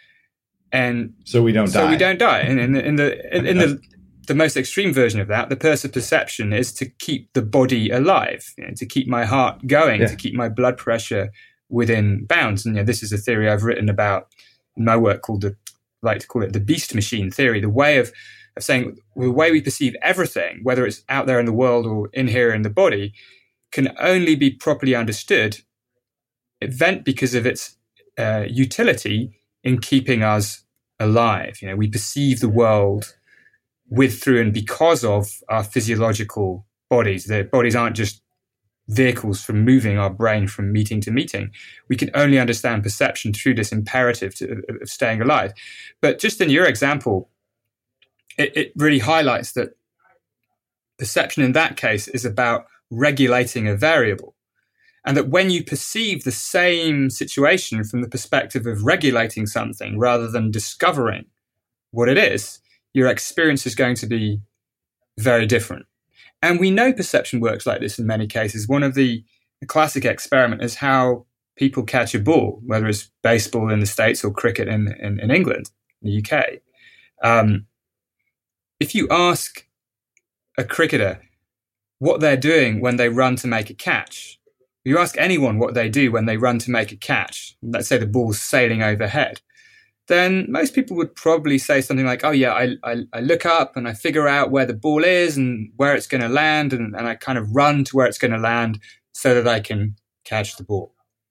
And so we don't so die. So we don't die. And in, in, in the in, in the the most extreme version of that, the purpose of perception is to keep the body alive, you know, to keep my heart going, yeah. to keep my blood pressure within bounds. And you know, this is a theory I've written about in my work called the, I like to call it the beast machine theory, the way of, of saying the way we perceive everything, whether it's out there in the world or in here in the body, can only be properly understood event because of its uh, utility in keeping us alive. You know, we perceive the world with, through, and because of our physiological bodies. The bodies aren't just vehicles for moving our brain from meeting to meeting. We can only understand perception through this imperative to, of staying alive. But just in your example, it, it really highlights that perception in that case is about regulating a variable. And that when you perceive the same situation from the perspective of regulating something rather than discovering what it is, your experience is going to be very different. And we know perception works like this in many cases. One of the, the classic experiments is how people catch a ball, whether it's baseball in the States or cricket in, in, in England, the U K. Um, if you ask a cricketer what they're doing when they run to make a catch, you ask anyone what they do when they run to make a catch, let's say the ball's sailing overhead, then most people would probably say something like, oh yeah, I, I, I look up and I figure out where the ball is and where it's going to land, and, and I kind of run to where it's going to land so that I can catch the ball.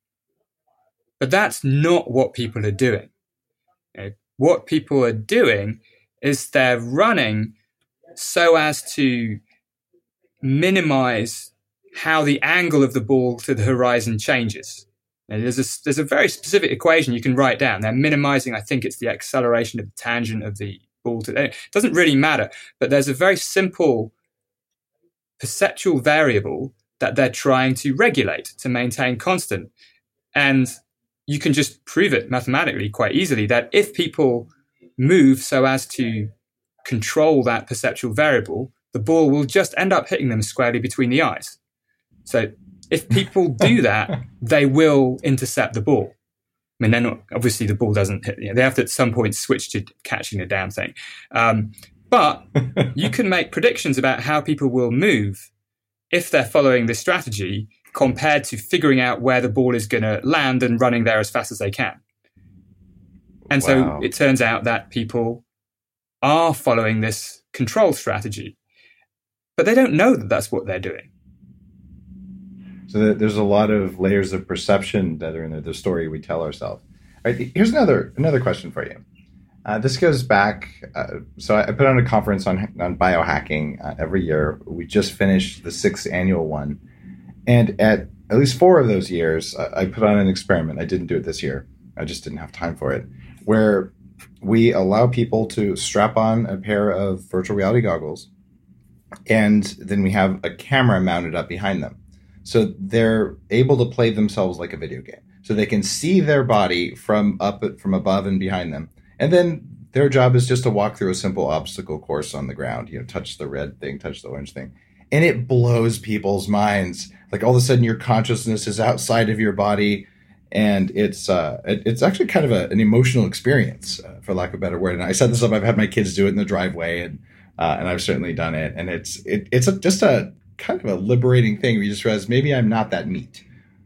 But that's not what people are doing. You know, what people are doing is they're running so as to minimize how the angle of the ball to the horizon changes. Now, there's a, there's a very specific equation you can write down. They're minimizing, I think it's the acceleration of the tangent of the ball. To, it doesn't really matter, but there's a very simple perceptual variable that they're trying to regulate, to maintain constant. And you can just prove it mathematically quite easily that if people move so as to control that perceptual variable, the ball will just end up hitting them squarely between the eyes. So if people do that, they will intercept the ball. I mean, they're not, obviously the ball doesn't hit, you know, they have to at some point switch to catching the damn thing. Um, but you can make predictions about how people will move if they're following this strategy compared to figuring out where the ball is going to land and running there as fast as they can. And wow. So it turns out that people are following this control strategy, but they don't know that that's what they're doing. So there's a lot of layers of perception that are in the story we tell ourselves. All right, here's another another question for you. Uh, this goes back. Uh, so I put on a conference on on biohacking uh, every year. We just finished the sixth annual one, and at at least four of those years, uh, I put on an experiment. I didn't do it this year. I just didn't have time for it. Where we allow people to strap on a pair of virtual reality goggles, and then we have a camera mounted up behind them. So they're able to play themselves like a video game. So they can see their body from up, from above and behind them. And then their job is just to walk through a simple obstacle course on the ground, you know, touch the red thing, touch the orange thing. And it blows people's minds. Like all of a sudden your consciousness is outside of your body. And it's uh, it, it's actually kind of a, an emotional experience, uh, for lack of a better word. And I set this up. I've had my kids do it in the driveway, and uh, and I've certainly done it. And it's it, it's a, just a kind of a liberating thing where you just realize maybe I'm not that meat.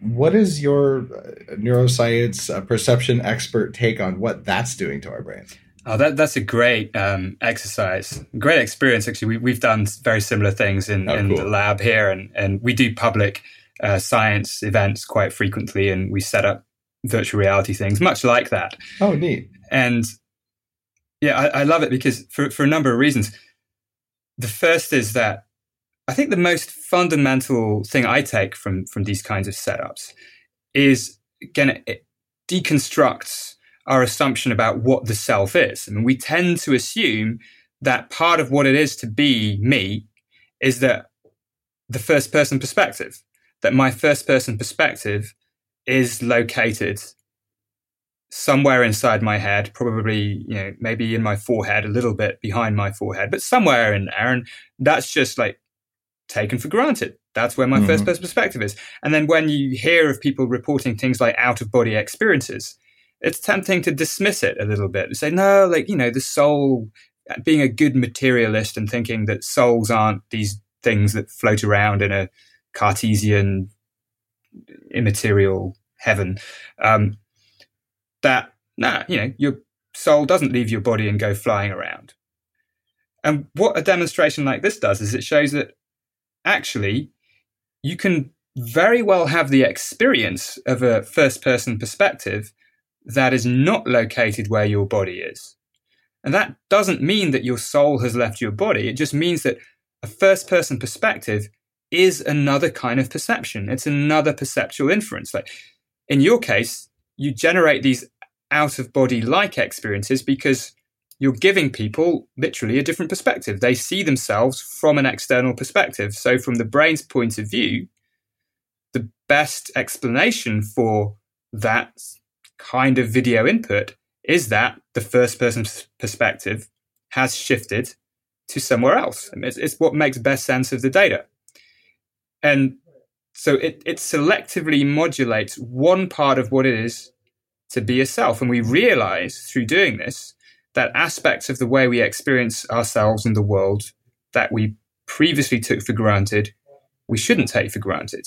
what is your uh, neuroscience uh, perception expert take on what that's doing to our brains? Oh, that that's a great um, exercise, great experience. Actually, we, we've done very similar things in, oh, in cool. the lab here, and, and we do public uh, science events quite frequently, and we set up virtual reality things, much like that. Oh, neat. And yeah, I, I love it because for, for a number of reasons. The first is that I think the most fundamental thing I take from, from these kinds of setups is, again, it deconstructs our assumption about what the self is. I mean, we tend to assume that part of what it is to be me is that the first person perspective, that my first person perspective is located somewhere inside my head, probably, you know, maybe in my forehead, a little bit behind my forehead, but somewhere in there. And that's just like taken for granted. That's where my mm-hmm. first person perspective is. And then when you hear of people reporting things like out of body experiences, it's tempting to dismiss it a little bit and say, no, like, you know, the soul, being a good materialist and thinking that souls aren't these things that float around in a Cartesian immaterial heaven. Um, that, nah, you know, your soul doesn't leave your body and go flying around. And what a demonstration like this does is it shows that actually you can very well have the experience of a first person perspective that is not located where your body is. And that doesn't mean that your soul has left your body. It just means that a first-person perspective is another kind of perception. It's another perceptual inference. Like in your case, you generate these out-of-body-like experiences because you're giving people literally a different perspective. They see themselves from an external perspective. So from the brain's point of view, the best explanation for that kind of video input is that the first person perspective has shifted to somewhere else. I mean, it's, it's what makes best sense of the data. And so it, it selectively modulates one part of what it is to be a self. And we realize through doing this that aspects of the way we experience ourselves in the world that we previously took for granted, we shouldn't take for granted.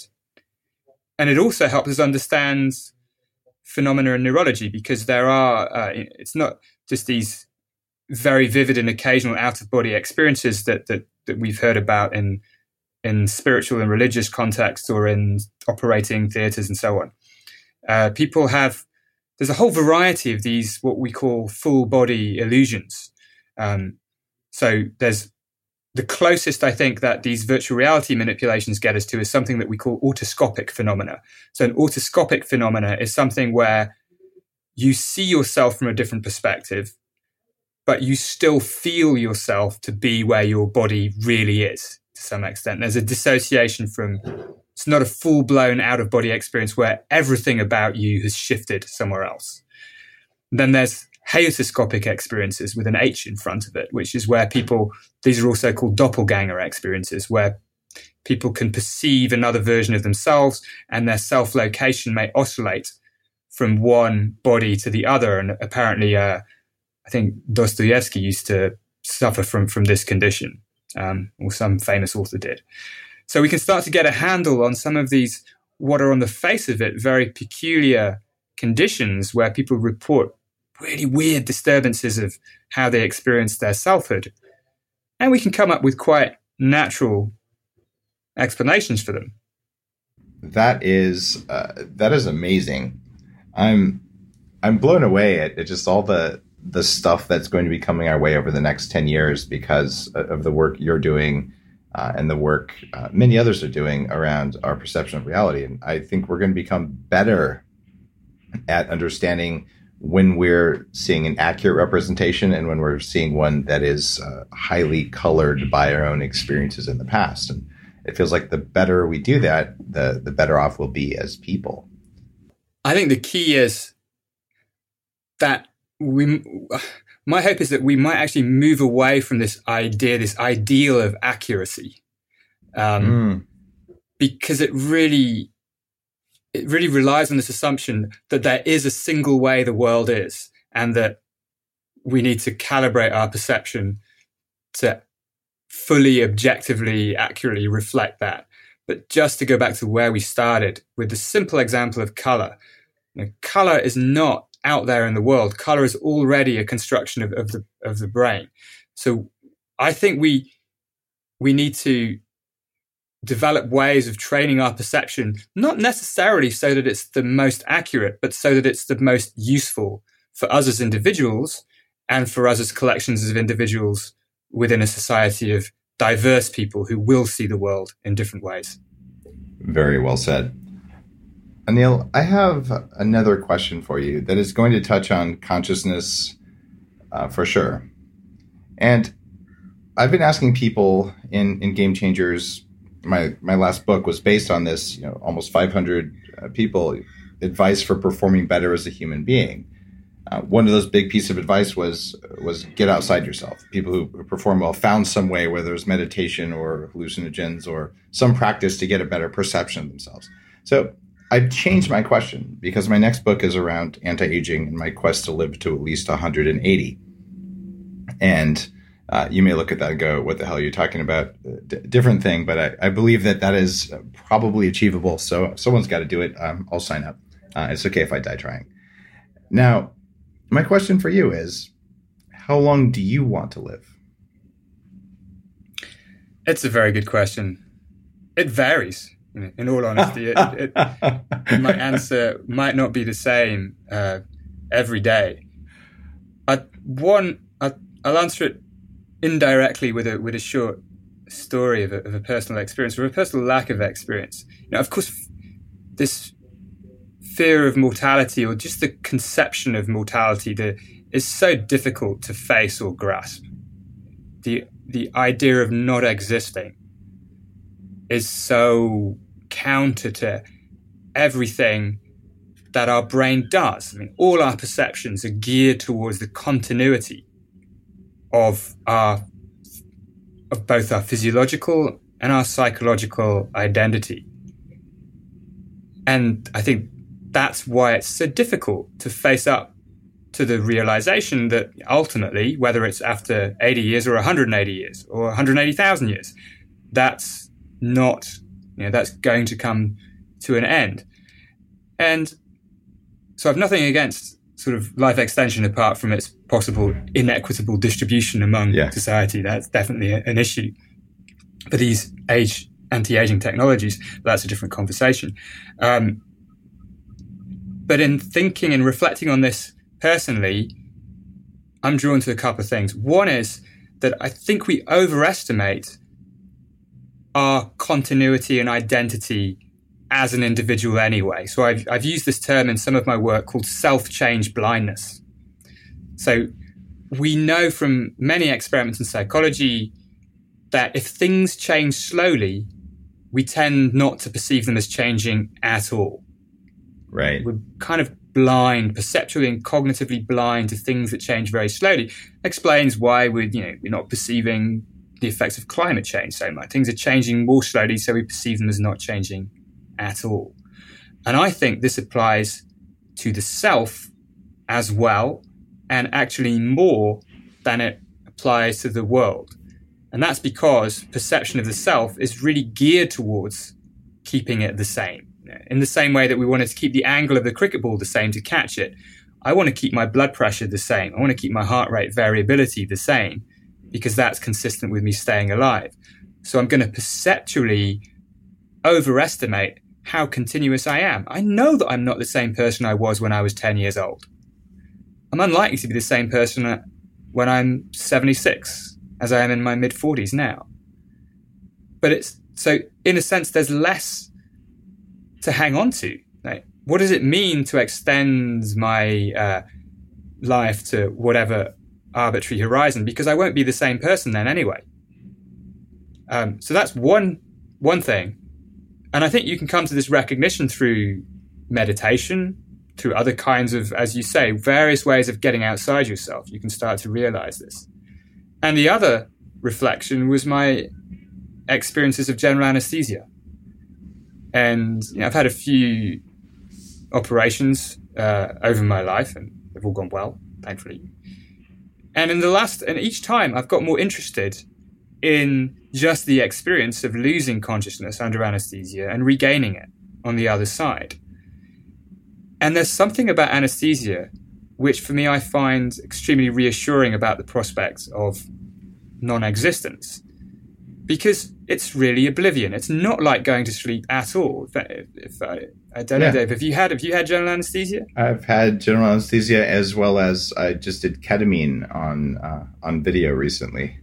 And it also helps us understand phenomena in neurology, because there are, uh, it's not just these very vivid and occasional out-of-body experiences that, that that we've heard about in in spiritual and religious contexts or in operating theatres and so on. Uh, people have, there's a whole variety of these, what we call full-body illusions. Um, so there's the closest I think that these virtual reality manipulations get us to is something that we call autoscopic phenomena. So an autoscopic phenomena is something where you see yourself from a different perspective, but you still feel yourself to be where your body really is to some extent. There's a dissociation from, it's not a full-blown out-of-body experience where everything about you has shifted somewhere else. And then there's haeatoscopic experiences with an H in front of it, which is where people, these are also called doppelganger experiences, where people can perceive another version of themselves and their self-location may oscillate from one body to the other. And apparently, uh, I think Dostoevsky used to suffer from, from this condition, um, or some famous author did. So we can start to get a handle on some of these, what are on the face of it, very peculiar conditions where people report really weird disturbances of how they experience their selfhood. And we can come up with quite natural explanations for them. That is uh, that is amazing. I'm I'm blown away at, at just all the the stuff that's going to be coming our way over the next ten years because of the work you're doing uh, and the work uh, many others are doing around our perception of reality. And I think we're going to become better at understanding when we're seeing an accurate representation and when we're seeing one that is uh, highly colored by our own experiences in the past. And it feels like the better we do that, the the better off we'll be as people. I think the key is that we, my hope is that we might actually move away from this idea, this ideal of accuracy, um, mm. because it really, it really relies on this assumption that there is a single way the world is, and that we need to calibrate our perception to fully, objectively, accurately reflect that. But just to go back to where we started with the simple example of color, you know, color is not out there in the world. Color is already a construction of, of the of the brain. So I think we we need to develop ways of training our perception, not necessarily so that it's the most accurate, but so that it's the most useful for us as individuals and for us as collections of individuals within a society of diverse people who will see the world in different ways. Very well said. Anil, I have another question for you that is going to touch on consciousness uh, for sure. And I've been asking people in, in Game Changers, my, my last book was based on this, you know, almost five hundred uh, people, advice for performing better as a human being. Uh, one of those big pieces of advice was was get outside yourself. People who perform well found some way, whether it's meditation or hallucinogens or some practice to get a better perception of themselves. So I've changed my question because my next book is around anti-aging and my quest to live to at least one hundred eighty. And uh, you may look at that and go, what the hell are you talking about? D- different thing, but I, I believe that that is probably achievable. So someone's got to do it. Um, I'll sign up. Uh, it's okay if I die trying. Now, my question for you is, how long do you want to live? It's a very good question. It varies, in all honesty. it, it, it, my answer might not be the same uh, every day. I, one, I, I'll answer it indirectly with a with a short story of a, of a personal experience or a personal lack of experience. You know, of course, this fear of mortality or just the conception of mortality that is so difficult to face or grasp. The the idea of not existing is so counter to everything that our brain does. I mean, all our perceptions are geared towards the continuity of our of both our physiological and our psychological identity. And I think that's why it's so difficult to face up to the realization that ultimately, whether it's after eighty years or one hundred eighty years or one hundred eighty thousand years, that's not, you know, that's going to come to an end. And so I've nothing against sort of life extension apart from its possible inequitable distribution among yeah. society. That's definitely an issue. For these age anti-aging technologies, that's a different conversation. Um, But in thinking and reflecting on this personally, I'm drawn to a couple of things. One is that I think we overestimate our continuity and identity as an individual anyway. So I've, I've used this term in some of my work called self-change blindness. So we know from many experiments in psychology that if things change slowly, we tend not to perceive them as changing at all. Right. We're kind of blind, perceptually and cognitively blind to things that change very slowly. Explains why we're, you know, we're not perceiving the effects of climate change so much. Things are changing more slowly, so we perceive them as not changing at all. And I think this applies to the self as well, and actually more than it applies to the world. And that's because perception of the self is really geared towards keeping it the same. In the same way that we wanted to keep the angle of the cricket ball the same to catch it, I want to keep my blood pressure the same. I want to keep my heart rate variability the same because that's consistent with me staying alive. So I'm going to perceptually overestimate how continuous I am. I know that I'm not the same person I was when I was ten years old. I'm unlikely to be the same person when I'm seventy-six as I am in my mid forties now. But it's so in a sense, there's less to hang on to. Like, what does it mean to extend my uh, life to whatever arbitrary horizon? Because I won't be the same person then anyway. Um, so that's one one thing. And I think you can come to this recognition through meditation, through other kinds of, as you say, various ways of getting outside yourself. You can start to realize this. And the other reflection was my experiences of general anesthesia. And you know, I've had a few operations uh, over my life, and they've all gone well, thankfully. And in the last, and each time I've got more interested in just the experience of losing consciousness under anesthesia and regaining it on the other side. And there's something about anesthesia which for me I find extremely reassuring about the prospects of non-existence, because it's really oblivion. It's not like going to sleep at all. If, if I, I don't know, Yeah. Dave, have you had have you had general anesthesia? I've had general anesthesia, as well as I just did ketamine on uh, on video recently.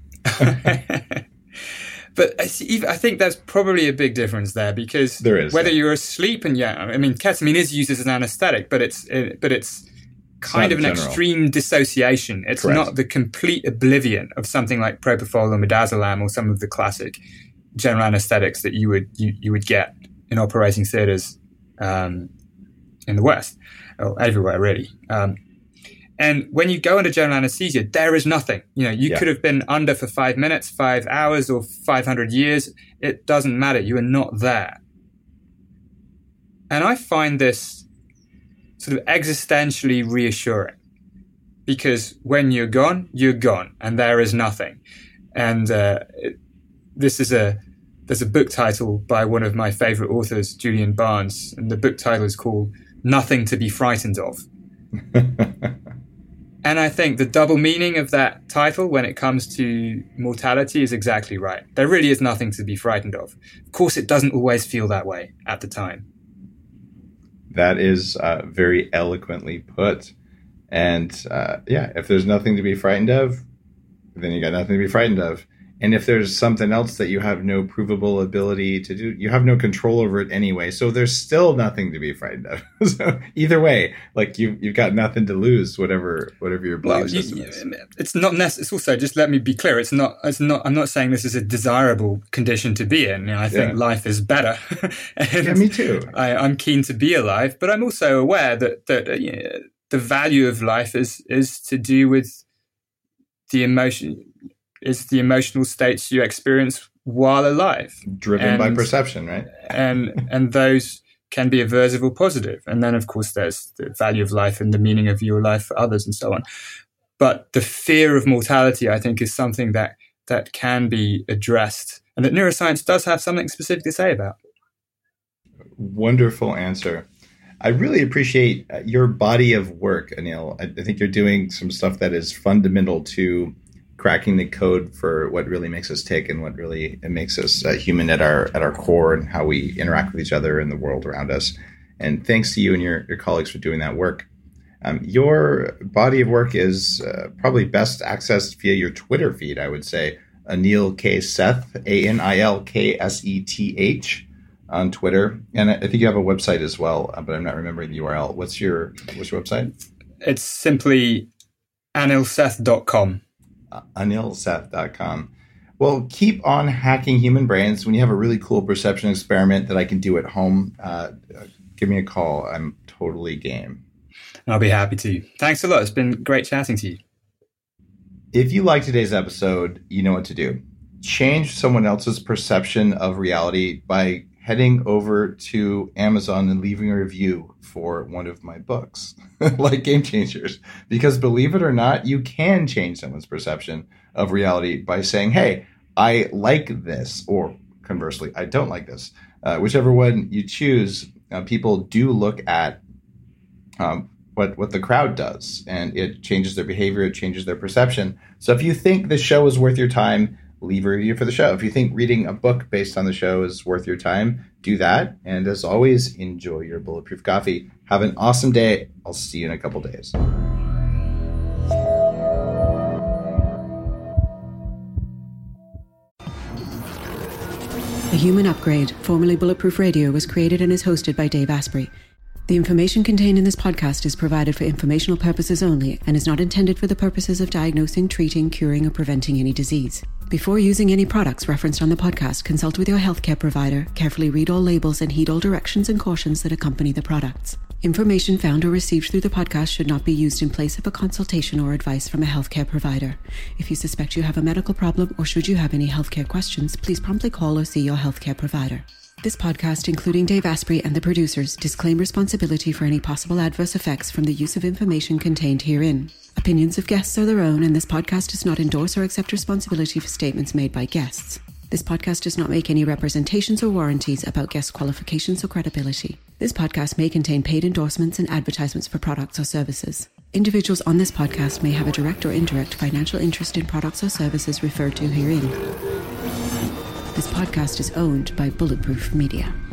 But I, see, I think there's probably a big difference there, because There is, whether yeah. you're asleep and yeah, I mean, ketamine is used as an anesthetic, but it's it, but it's kind not of an general. extreme dissociation. It's Correct. not the complete oblivion of something like propofol or midazolam or some of the classic general anesthetics that you would you, you would get in operating theaters um, in the West, or everywhere really. Um, and when you go under general anesthesia, there is nothing. You know, you Yeah. could have been under for five minutes, five hours, or five hundred years. It doesn't matter. You are not there. And I find this sort of existentially reassuring, because when you're gone, you're gone, and there is nothing. And uh, it, this is a there's a book title by one of my favorite authors, Julian Barnes, and the book title is called "Nothing to be Frightened of." And I think the double meaning of that title when it comes to mortality is exactly right. There really is nothing to be frightened of. Of course, it doesn't always feel that way at the time. That is uh, very eloquently put. And uh, yeah, if there's nothing to be frightened of, then you got nothing to be frightened of. And if there's something else that you have no provable ability to do, you have no control over it anyway. So there's still nothing to be frightened of. So either way, like you've you've got nothing to lose, whatever whatever your belief Well, you, system you- is. it's not necessary. It's also, just let me be clear. It's not. It's not. I'm not saying this is a desirable condition to be in. You know, I think Yeah. life is better. And Yeah, me too. I, I'm keen to be alive, but I'm also aware that that uh, you know, the value of life is is to do with the emotion, is the emotional states you experience while alive, Driven by and- perception, right? and and those can be aversive or positive. And then, of course, there's the value of life and the meaning of your life for others and so on. But the fear of mortality, I think, is something that that can be addressed, and that neuroscience does have something specific to say about. Wonderful answer. I really appreciate uh, your body of work, Anil. I, I think you're doing some stuff that is fundamental to cracking the code for what really makes us tick and what really it makes us uh, human at our at our core, and how we interact with each other and the world around us. And thanks to you and your, your colleagues for doing that work. Um, your body of work is uh, probably best accessed via your Twitter feed, I would say. Anil K. Seth, A N I L K S E T H on Twitter. And I I think you have a website as well, uh, but I'm not remembering the U R L. What's your what's your website? It's simply anil seth dot com. Uh, anil seth dot com. Well, keep on hacking human brains. When you have a really cool perception experiment that I can do at home, uh, give me a call. I'm totally game. I'll be happy to. Thanks a lot. It's been great chatting to you. If you like today's episode, you know what to do. Change someone else's perception of reality by heading over to Amazon and leaving a review for one of my books, like Game Changers. Because believe it or not, you can change someone's perception of reality by saying, hey, I like this, or conversely, I don't like this. Uh, whichever one you choose, uh, people do look at um, what what the crowd does, and it changes their behavior, it changes their perception. So if you think the show is worth your time, leave a review for the show. If you think reading a book based on the show is worth your time, do that. And as always, enjoy your Bulletproof Coffee. Have an awesome day. I'll see you in a couple days. The Human Upgrade, formerly Bulletproof Radio, was created and is hosted by Dave Asprey. The information contained in this podcast is provided for informational purposes only and is not intended for the purposes of diagnosing, treating, curing, or preventing any disease. Before using any products referenced on the podcast, consult with your healthcare provider, carefully read all labels, and heed all directions and cautions that accompany the products. Information found or received through the podcast should not be used in place of a consultation or advice from a healthcare provider. If you suspect you have a medical problem or should you have any healthcare questions, please promptly call or see your healthcare provider. This podcast, including Dave Asprey and the producers, disclaim responsibility for any possible adverse effects from the use of information contained herein. Opinions of guests are their own, and this podcast does not endorse or accept responsibility for statements made by guests. This podcast does not make any representations or warranties about guest qualifications or credibility. This podcast may contain paid endorsements and advertisements for products or services. Individuals on this podcast may have a direct or indirect financial interest in products or services referred to herein. This podcast is owned by Bulletproof Media.